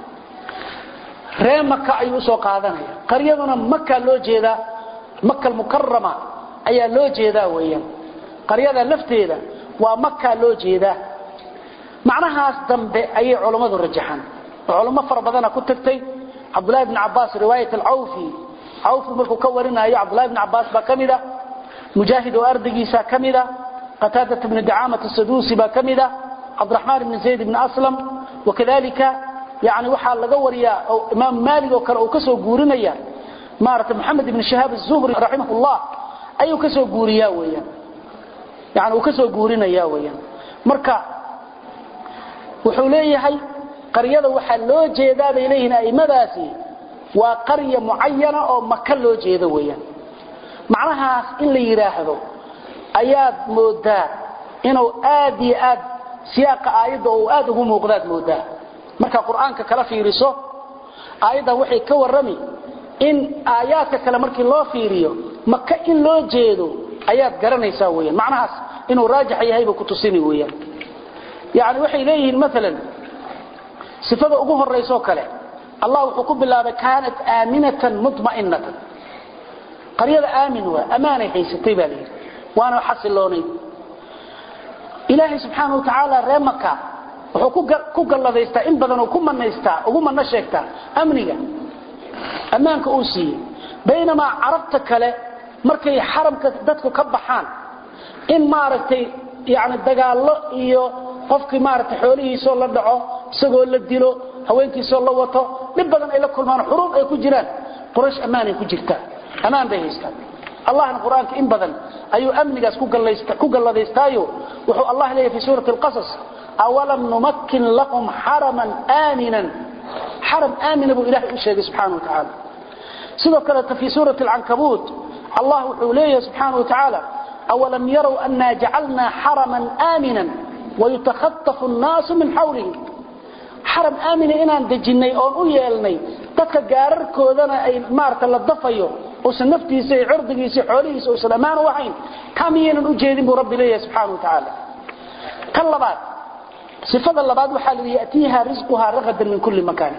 reemaka ayuu soo qaadanaya qaryaduna Makka loo jeeda Makka mukarrama ayaa loo jeeda weeyaan qaryada lafteeda waa Makka loo jeeda macnahaas dambe ayay culimadu rajaxan culimo far badan ku tagtay Abdullah ibn Abbas riwaayat al-Awfi Awfi markuu ka warinayo Abdullah ibn Abbas ba kamida Mujahid oo ardigiisa kamida Qatada ibn Du'amah as-Sadusi ba kamida Abdurrahman ibn Zayd ibn Aslam وكذلك يعني waxa laga wariya Imam Malik oo kale uu ka soo guurinaya maarta Muhammad ibn Shihab az-Zuhri rahimahullah ayuu ka soo guuriyaa weeyaan yani uu ka soo guurinaya weeyaan marka wuxuu leeyahay qaryada waxa loo jeedaa bay leeyihiin aymadaasi waa qarya muayyana oo Makka loo jeedo weeyaan macnahaas in la yiraahdo ayaad moodaa inuu aad iyo aad siyaaqa aayada oo aad ugu muuqdaad moodaa marka quraanka kala fiiriso aayada waxay ka warrami in aayaadka kale markii loo fiiriyo Makka in loo jeedo ayaad garanaysaa weeyaan macnahaas inuu raajix yahay ku tusini weeyaan yaani waxay leeyihiin midalan sifada ugu horeyso kale Allah wuxuu ku bilaabay kaanat aaminatan mutma'innatan qaryada aamin waa amaanay haysatay baa waana xasiloonay Ilaahi subhanahu wa ta'ala reemaka wuxuu ku galladaysta in badan oo ku manaysta ugu manna sheegta amniga amaanka uu siiyay baynama arabta kale markay xaramka dadku ka baxaan in maaragtay yaani dagaalo iyo qofkii maaragtay xoolihiisa la dhaco isagoo la dilo haweenkiisa la wato dib badan ay la kulmaan xuruub ay ku jiraan quraash amaan ay ku jirtaa amaan bay haystaan Allahna quraanka in badan ayuu amnigaas ku gallaysta ku galladaystayo wuxuu Allah leeyahay fi suurati al-qasas awalam numakkin lakum haraman aminan haram amin abu ilahi ushayga subhanahu wa ta'ala sidoo kale fi suurati al-ankabut Allah wuxuu leeyahay subhanahu wa ta'ala awalam yaraw anna ja'alna haraman aminan wa yatakhattafu an-nas min hawlihi haram amin inaan dajinay oo u yeelnay dadka gaararkoodana ay maarta la dafayo oo sanaftiisa iyo cirdigiisa xoolihiisa oo salaamaan waxayn kamiyeen u jeedin buu rabbi leeyahay subhanahu wa ta'ala kalabaad sifada labaad waxa la yatiha rizquha ragadan min kulli makan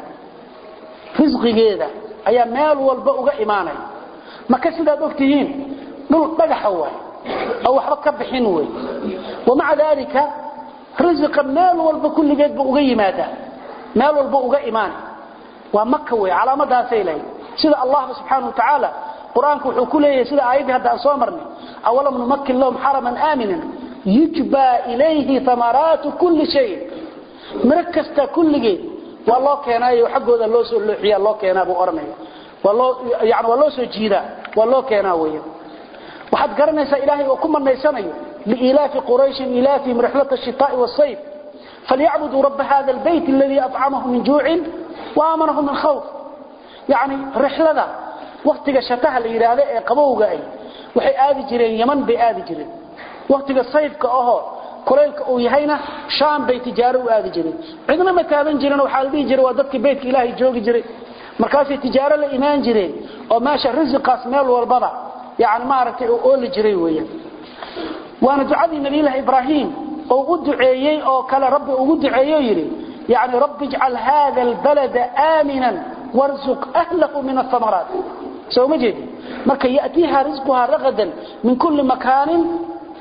rizqigeeda ayaa meel walba uga iimaanay maka sidaad ogtihiin dhul dhagaxa way oo waxba ka bixin way wama dalika rizqa meel walba kulligeed buu uga yimaada meel walba uga iimaan waa maka way calaamadaas ay leeyahay sida Allah subhanahu wa ta'ala quraanku wuxuu ku leeyahay sida aayadii hadda soo marnay awalam numakkin lahum haraman aminan yujba ilayhi thamaratu kulli shay markasta kulligeed waa loo keenayo xaqooda loo soo looxiya loo keenaa buu oranayo waa loo yaani waa loo soo jiida waa loo keenaa weeyo waxaad garanaysaa ilaahay oo ku maneysanayo liilaafi quraysh ilaafi rihlat ash-shitaa'i was-sayf falyabudu rabb hadha al-bayt alladhi at'amahum min juu'in wa amanahum min khawf يعني رحلة وقت شتاها اللي يراده ee qabowga ay waxay aadi jireen Yaman bay aadi jireen waqtiga sayfka ah kuleelka uu yahayna Shaam bay tijaaro u aadi jireen cidna ma taaban jireen waxa la dhigi jiray waa dadkii beedka Ilaahay joogi jiray markaas ay tijaaro la iimaan jireen oo maasha rizqaas meel walbaba yaani ma aragtay oo la jiray weeyaan waana ducadii nabi Ilaahay Ibrahim oo u duceeyay oo kala rabbi ugu duceeyo yiri yaani rabbi ij'al hadha al-balad aminan وارزق أهله من الثمرات سو مجد مركا يأتيها رزقها رغدا من كل مكان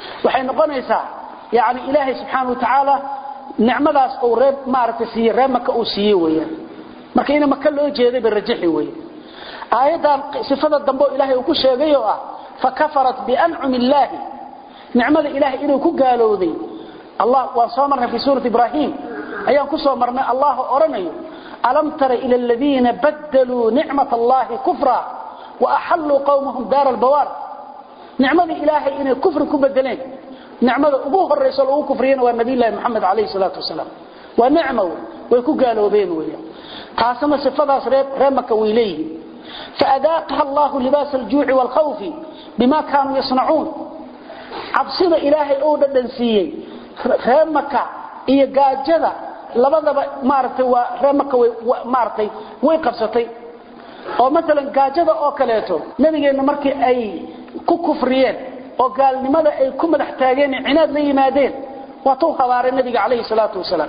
waxay noqonaysaa yaani ilaahay subhanahu wa ta'ala nicmadaas oo reeb maartay si reeb maka uu siiyay weeyaan marka ina maka loo jeeday barajaxi weeyaan aayadan sifada dambo ilaahay uu ku sheegay oo ah fakafarat bi an'ami illahi nicmada ilaahay inuu ku gaalowday allah wa soomarna fi suurati ibrahim ayaan ku soo marnay allah oranayo alam tara ila alladheena badalu ni'mata allahi kufra wa ahallu qawmahum dar albawar nicmada ilaahay inay kufri ku bedeleen nicmada ugu horeyso lagu kufriyana waa nabi ilaahay maxamed alayhi salatu wasalam wa ni'mo way ku gaaloobeen weeyaan taasama sifadaas reeb reemaka wiileeyay فأذاقها الله لباس الجوع والخوف بما كانوا يصنعون عبسنا إلهي أودا دنسيي رمك إيا قاجدة لبضا مارتي ورمك مارتي ويقبستي أو مثلا قاجدة أو كليتو نبينا مركي أي كفريين أو قال لماذا أي كم نحتاجين عناد لي مادين وطوها خبار النبي عليه الصلاة والسلام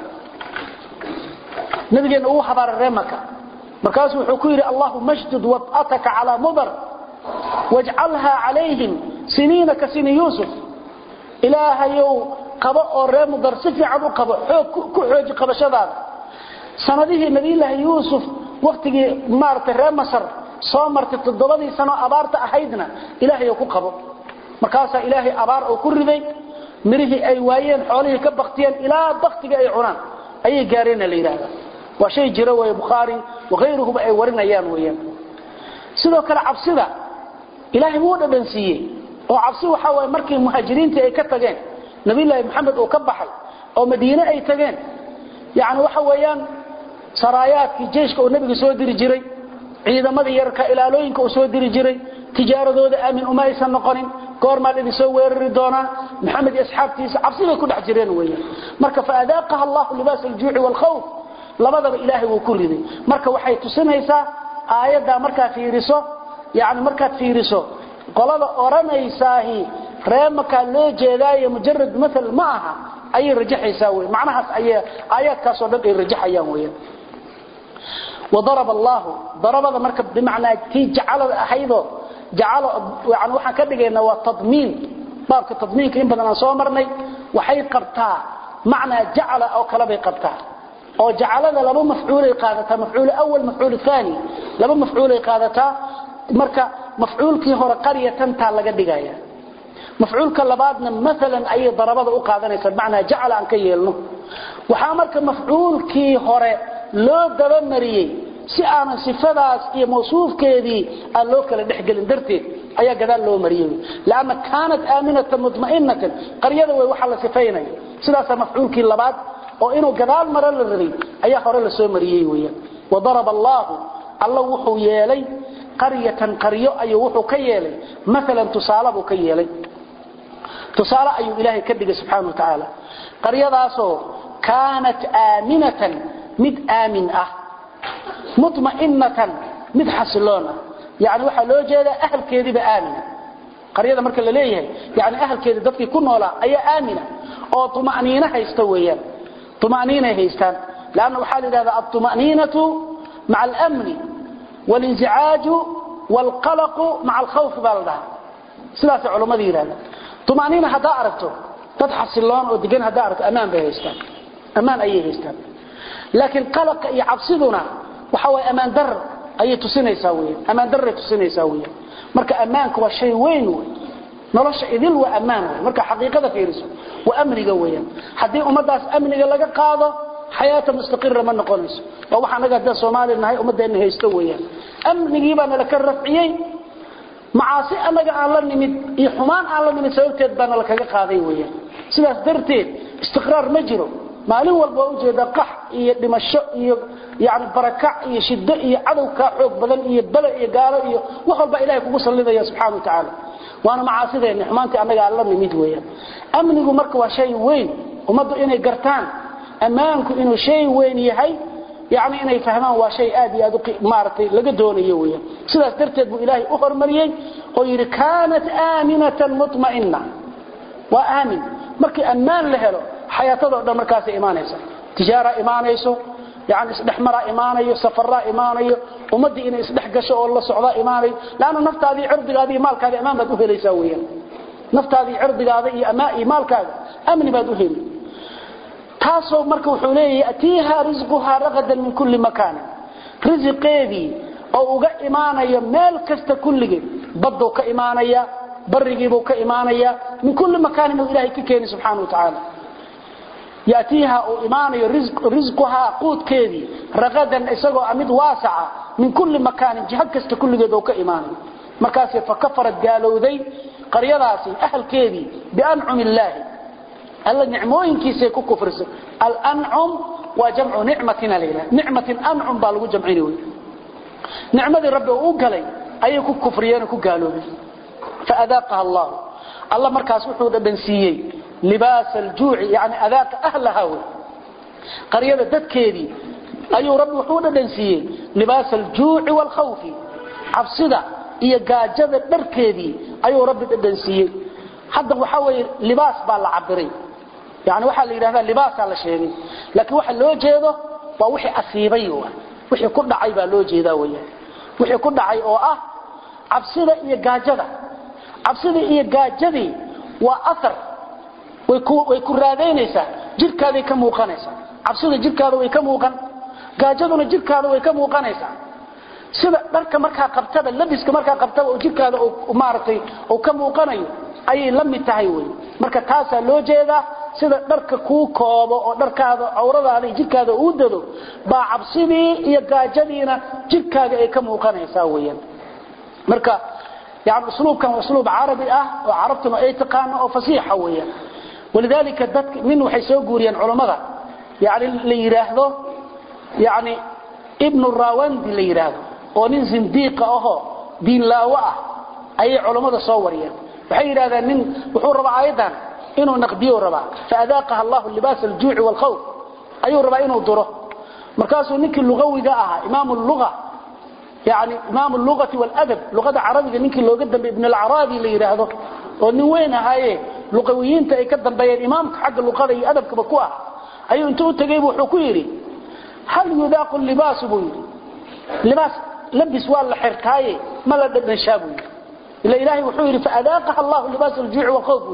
نبينا أوه خبار الرمك مركز وحكير اللهم اشدد وطأتك على مضر واجعلها عليهم سنين كسن يوسف إلهي يو قبأ الرام مضر سفي عبو قبأ كحوج قبشدار سنده نبي الله يوسف وقت مارت الرام مصر صامرت التضبضي سنة أبارت أحيدنا إلهي يو قبأ مركز إلهي أبار أو كردي مريه أي وايين حواليه كبختيان إلى ضغطك أي عنان أي قارين الإرادة وشيء جروي بخاري وغيره بأي ورنا أيام ويام سيدو كلا عبسدا إلهي مودا بنسيه وعبسيه وحاوى مركي المهاجرين تأي كتغين نبي الله محمد وكبحي أو مدينة أي تغين يعني وحاويان سرايات في جيشك ونبي سوى ديري جري عيدا ماذا يركا إلى لوينك وسوى ديري جري تجارة دودة آمن أمايسا نقرين كورما الذي سوى الردونا محمد أصحاب تيسا عبسيه كل حجرين ويام مركا فأذاقها الله لباس الجوع والخوف labadaba ilaahay wuu ku riday marka waxay tusinaysaa aayada marka fiiriso yaani marka fiiriso qolada oranaysaa reemaka loo jeedaayo mujarrad masal ma aha ay rajaxaysaa way macnahaas ay aayadkaas oo dhan ay rajaxayaan way وضرب الله ضرب marka bimaana ti jacala ahaydo jacala yaani waxa ka dhigayna waa tadmiin baabka tadmiinka in badan aan soo marnay waxay qabtaa macna jacala oo kala bay qabtaa أو جعلنا لما مفعول قادتها مفعول أول مفعول ثاني لما مفعول قادتها مركا مفعول كي هو قرية تنتهى لقد دقايا مفعول كاللبادنا مثلا أي ضربات أقادنا معنى جعل عن كي يلنه وحامرك مفعول كي هو لو دبمري سيانا صفاداس إيه موصوف كيدي اللوك لدحقل اندرتي أي قدال لو مريم لأن كانت آمنة مطمئنة قرية وحل صفيني سلاسة مفعول كي اللباد oo inuu gadaal mar la rabay ayaa hore la soo mariyay weeyaan wadaraba allah allah wuxuu yeelay qaryatan qaryo ayuu wuxuu ka yeelay midalan tusaalabu ka yeelay tusaala ayuu ilaahay ka dhigay subhanahu wa ta'ala qaryadaasoo kaanat aaminatan mid aamin ah mutma'innatan mid xasiloona yaani waxa loo jeedaa ahlkeediba aamina qaryada marka la leeyahay yaani ahlkeeda dadkii ku noolaa ayaa aamina oo tuma'niina haysto weeyaan طمأنينة هيستان لأنه حال هذا الطمأنينة مع الأمن والانزعاج والقلق مع الخوف بالله ثلاثة علماء ذي هذا طمأنينة هذا أردته تدحس اللون ودقين هذا أردت أمان بهيستان أمان أي هيستان لكن قلق يعبصدنا وحوى أمان در أي تسنة يساوية أمان در تسنة يساوية مركا أمانك والشيء وين نرش إذل وأمان مركا حقيقة في رسول وأمن قويا حدي أمداس أمن لقى قاضة حياة مستقرة من نقولنس ووحا نقد الصومالي إنها أمدا إنها يستويا أمن قيبانا لك الرفعيين معاصي أنك أعلى نمد إحمان أعلى نمد سيوتيد بانا لك قاضي ويا سلاس درتين استقرار مجرو مالين والبوجه ده قح دمشق يعني بركع شده عدو كحوق بدن بلا قال وخل با إلهي كوgu salidaya subhanahu wa ta'ala waana macaasideena xamaantii anaga alla nimid weeyaan amnigu marka waa shay weyn umadu inay gartaan amaanku inuu shay weyn yahay yaani inay fahmaan waa shay aad iyo aad u maartay laga doonayo weeyaan sidaas darteed buu ilaahay u hormariyay oo yiri kaanat aaminatan mutma'inna wa aamin markii amaan la helo xayaatada oo dhan markaas iimaanaysa tijaara iimaanayso يعني اسدحمرا ايمانيو سفرا ايمانيو ومدي ان اسدخ غشو او لا سودا ايماني لانه نفط هذه عرض هذه مالك هذه امام بده هليسا ويان naftaadii cirdigaada iyo amaa'i maalkaaga amni baad u heli taasoo marka wuxuu leeyahay atiiha rizquha ragadan min kulli makan rizqeedii oo uga imaanaya meel kasta kullige baddo ka imaanaya barigiibu ka imaanaya min kulli makan inuu ilaahay ka keenay subhanahu wa ta'ala يأتيها إيمان رزق رزقها قوت كذي رغدا إسقوا أمد واسعة من كل مكان جهة كست كل جدوك إيمان مكاسي فكفرت قالوا ذي قرية راسي أهل كذي بأنعم الله ألا نعموين كيسي كفر الأنعم وجمع نعمتنا ليلة نعمة أنعم بالغو جمعينوي نعمة رب أوقلي أي كفريان قالوا ذي فأذاقها الله الله مركز وحود بنسيي لباس الجوع يعني أذاك أهلها قرية ددكيدي أي رب وحونا دنسيه لباس الجوع والخوف عفصدا إيا قاجدة دركيدي أي رب دنسيه حتى وحاول لباس بالعبري يعني وحا اللي هذا لباس على شيء لكن وحا لو جيده ووحي أصيبي وحي كل عيبا لو جيده وياه وحي كل عيب أه عفصدا إيا قاجدة عفصدا إيا قاجدي وأثر way ku raadaynaysaa jirkaada ka muuqanaysaa cabsida jirkaada way ka muuqan gaajaduna jirkaada way ka muuqanaysaa sida dharka marka qabtada labiska marka qabtada oo jirkaada oo maartay oo ka muuqanayo ay la mid tahay way marka taasa loo jeeda sida dharka ku koobo oo dharkaada awradaada jirkaada uu dado ba cabsidii iyo gaajadiina jirkaada ay ka muuqanaysaa weeyaan marka يعني اسلوب كان اسلوب عربي اه وعرفتنا اي تقان او فصيحه وياه ولذلك دك منه حيسو غوريان علماء يعني اللي يراهدو يعني ابن الراوندي اللي يراهدو oo nin zindiq ah diin laawa ah ay culimada soo wariyeen waxay yiraahdeen nin wuxuu rabaa ayadan inuu naqdiyo rabaa faadaaqaha Allah libas al-ju' wal khawf ayuu rabaa inuu duro markaasuu ninkii lugawiga ah imaam al-lugha يعني إمام اللغة والأدب لغة عربية نينك لوجد ابن العرابي اللي يراهده وإن وين هاي لغويين تأكدن بين إمام حق اللغة أدب كبكوه أيو أنتوا تجيبوا حكيري هل يذاق اللباس بوي لباس لبس ولا حركاي ما لدن شابوي إلا إلهي وحيري فأذاقها الله لباس الجوع والخوف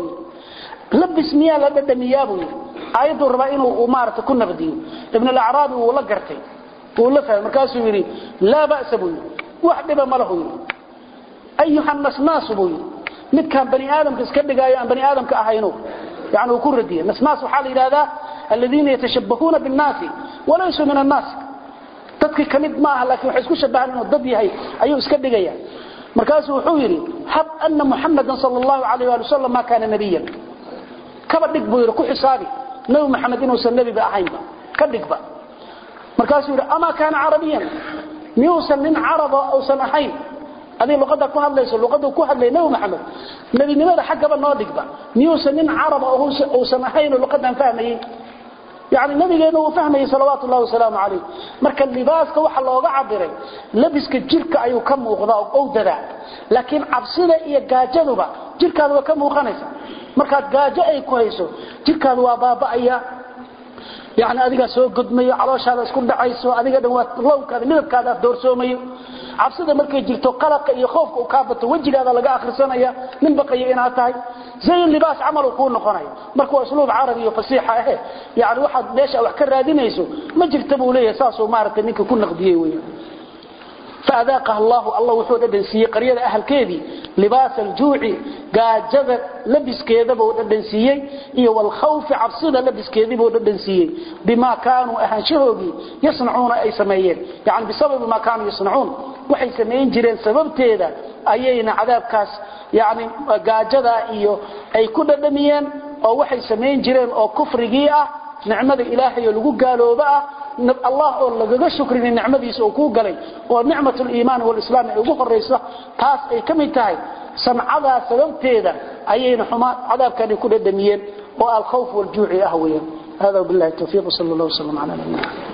لبس مياه لدن ميابوي أيضا ربعين ومارة كنا بديه ابن العرابي ولا قرتي ولا فهم مركاسو يري لا بأس بوي وحدبا مله أيها الناس ناس بوي مد كان بني آدم كسكر دغايا بني آدم كأهينو يعني وكل رديه ناس ناس وحال إلى هذا الذين يتشبهون بالناس وليسوا من الناس تدكي كمد معها لكن وحيسكو شبهان انه ضد يحي ايو اسكر دغايا مركاسو وحيري حب أن محمد صلى الله عليه وسلم ما كان نبيا كبا دغ بو يركو حسابي نبي محمد انه سن نبي باهين كدغ با markaasuu yiri ama kana arabiyan miyuusan min araba oo sanahayn adii luqada ku hadlayso luqada ku hadlay nabi maxamed nabinimada xaqaba noo dhigba miyuusan min araba oo sanahayn luqadan fahmay يعني nabigeena uu fahmay salawaatu allah wasalaamu alayhi marka libaaska waxa looga cabiray labiska jirka ayuu ka muuqdaa oo dada laakiin cabsida iyo gaajaduba jirkaadu waa ka muuqanaysa marka gaajo ay ku hayso jirkaadu waa baaba'aya يعني adiga soo gudmayo calooshaada isku dhacayso adiga dhan waa lowkaada midabkaada doorsoomayo cabsida markay jirto qalabka iyo khoofka uu ka bato wajigaada laga akhrisanaya min baqay inaad tahay زي اللباس عمله ku noqonayo marka waa usluub carabi iyo fasiixa ah يعني waxa meesha wax ka raadinayso ma jirto buu leeyahay saasoo maartay ninka ku naqdiyay weeyo فأذاقها الله الله وحود دنسيه قريه اهل كيدي لباس الجوع gaajada labiskeeda buu dhadhansiyay iyo wal khawf cabsida labiskeedii buu dhadhansiyay bima kaanu ahanshoogi yasnauna ay sameeyeen yani bisabab ma kaanu yasnaun waxay sameeyeen jireen sababteeda ayayna cadaabkaas yani gaajada iyo ay ku dhadhamiyeen oo waxay sameeyeen jireen oo kufrigii ah nicmada ilaahay oo lagu gaalooba ah الله oo lagaga shukrin nicmadiisa oo ku galay oo nicmatul iimaan wal islaam ay ugu horeyso taas ay kamid tahay samcada sababteeda ayayna xumaa cadaabkan ku dhadhamiyeen oo al khawf wal juuci ah weeyaan hada billahi tawfiiq sallallahu alayhi wa sallam ala nabiyina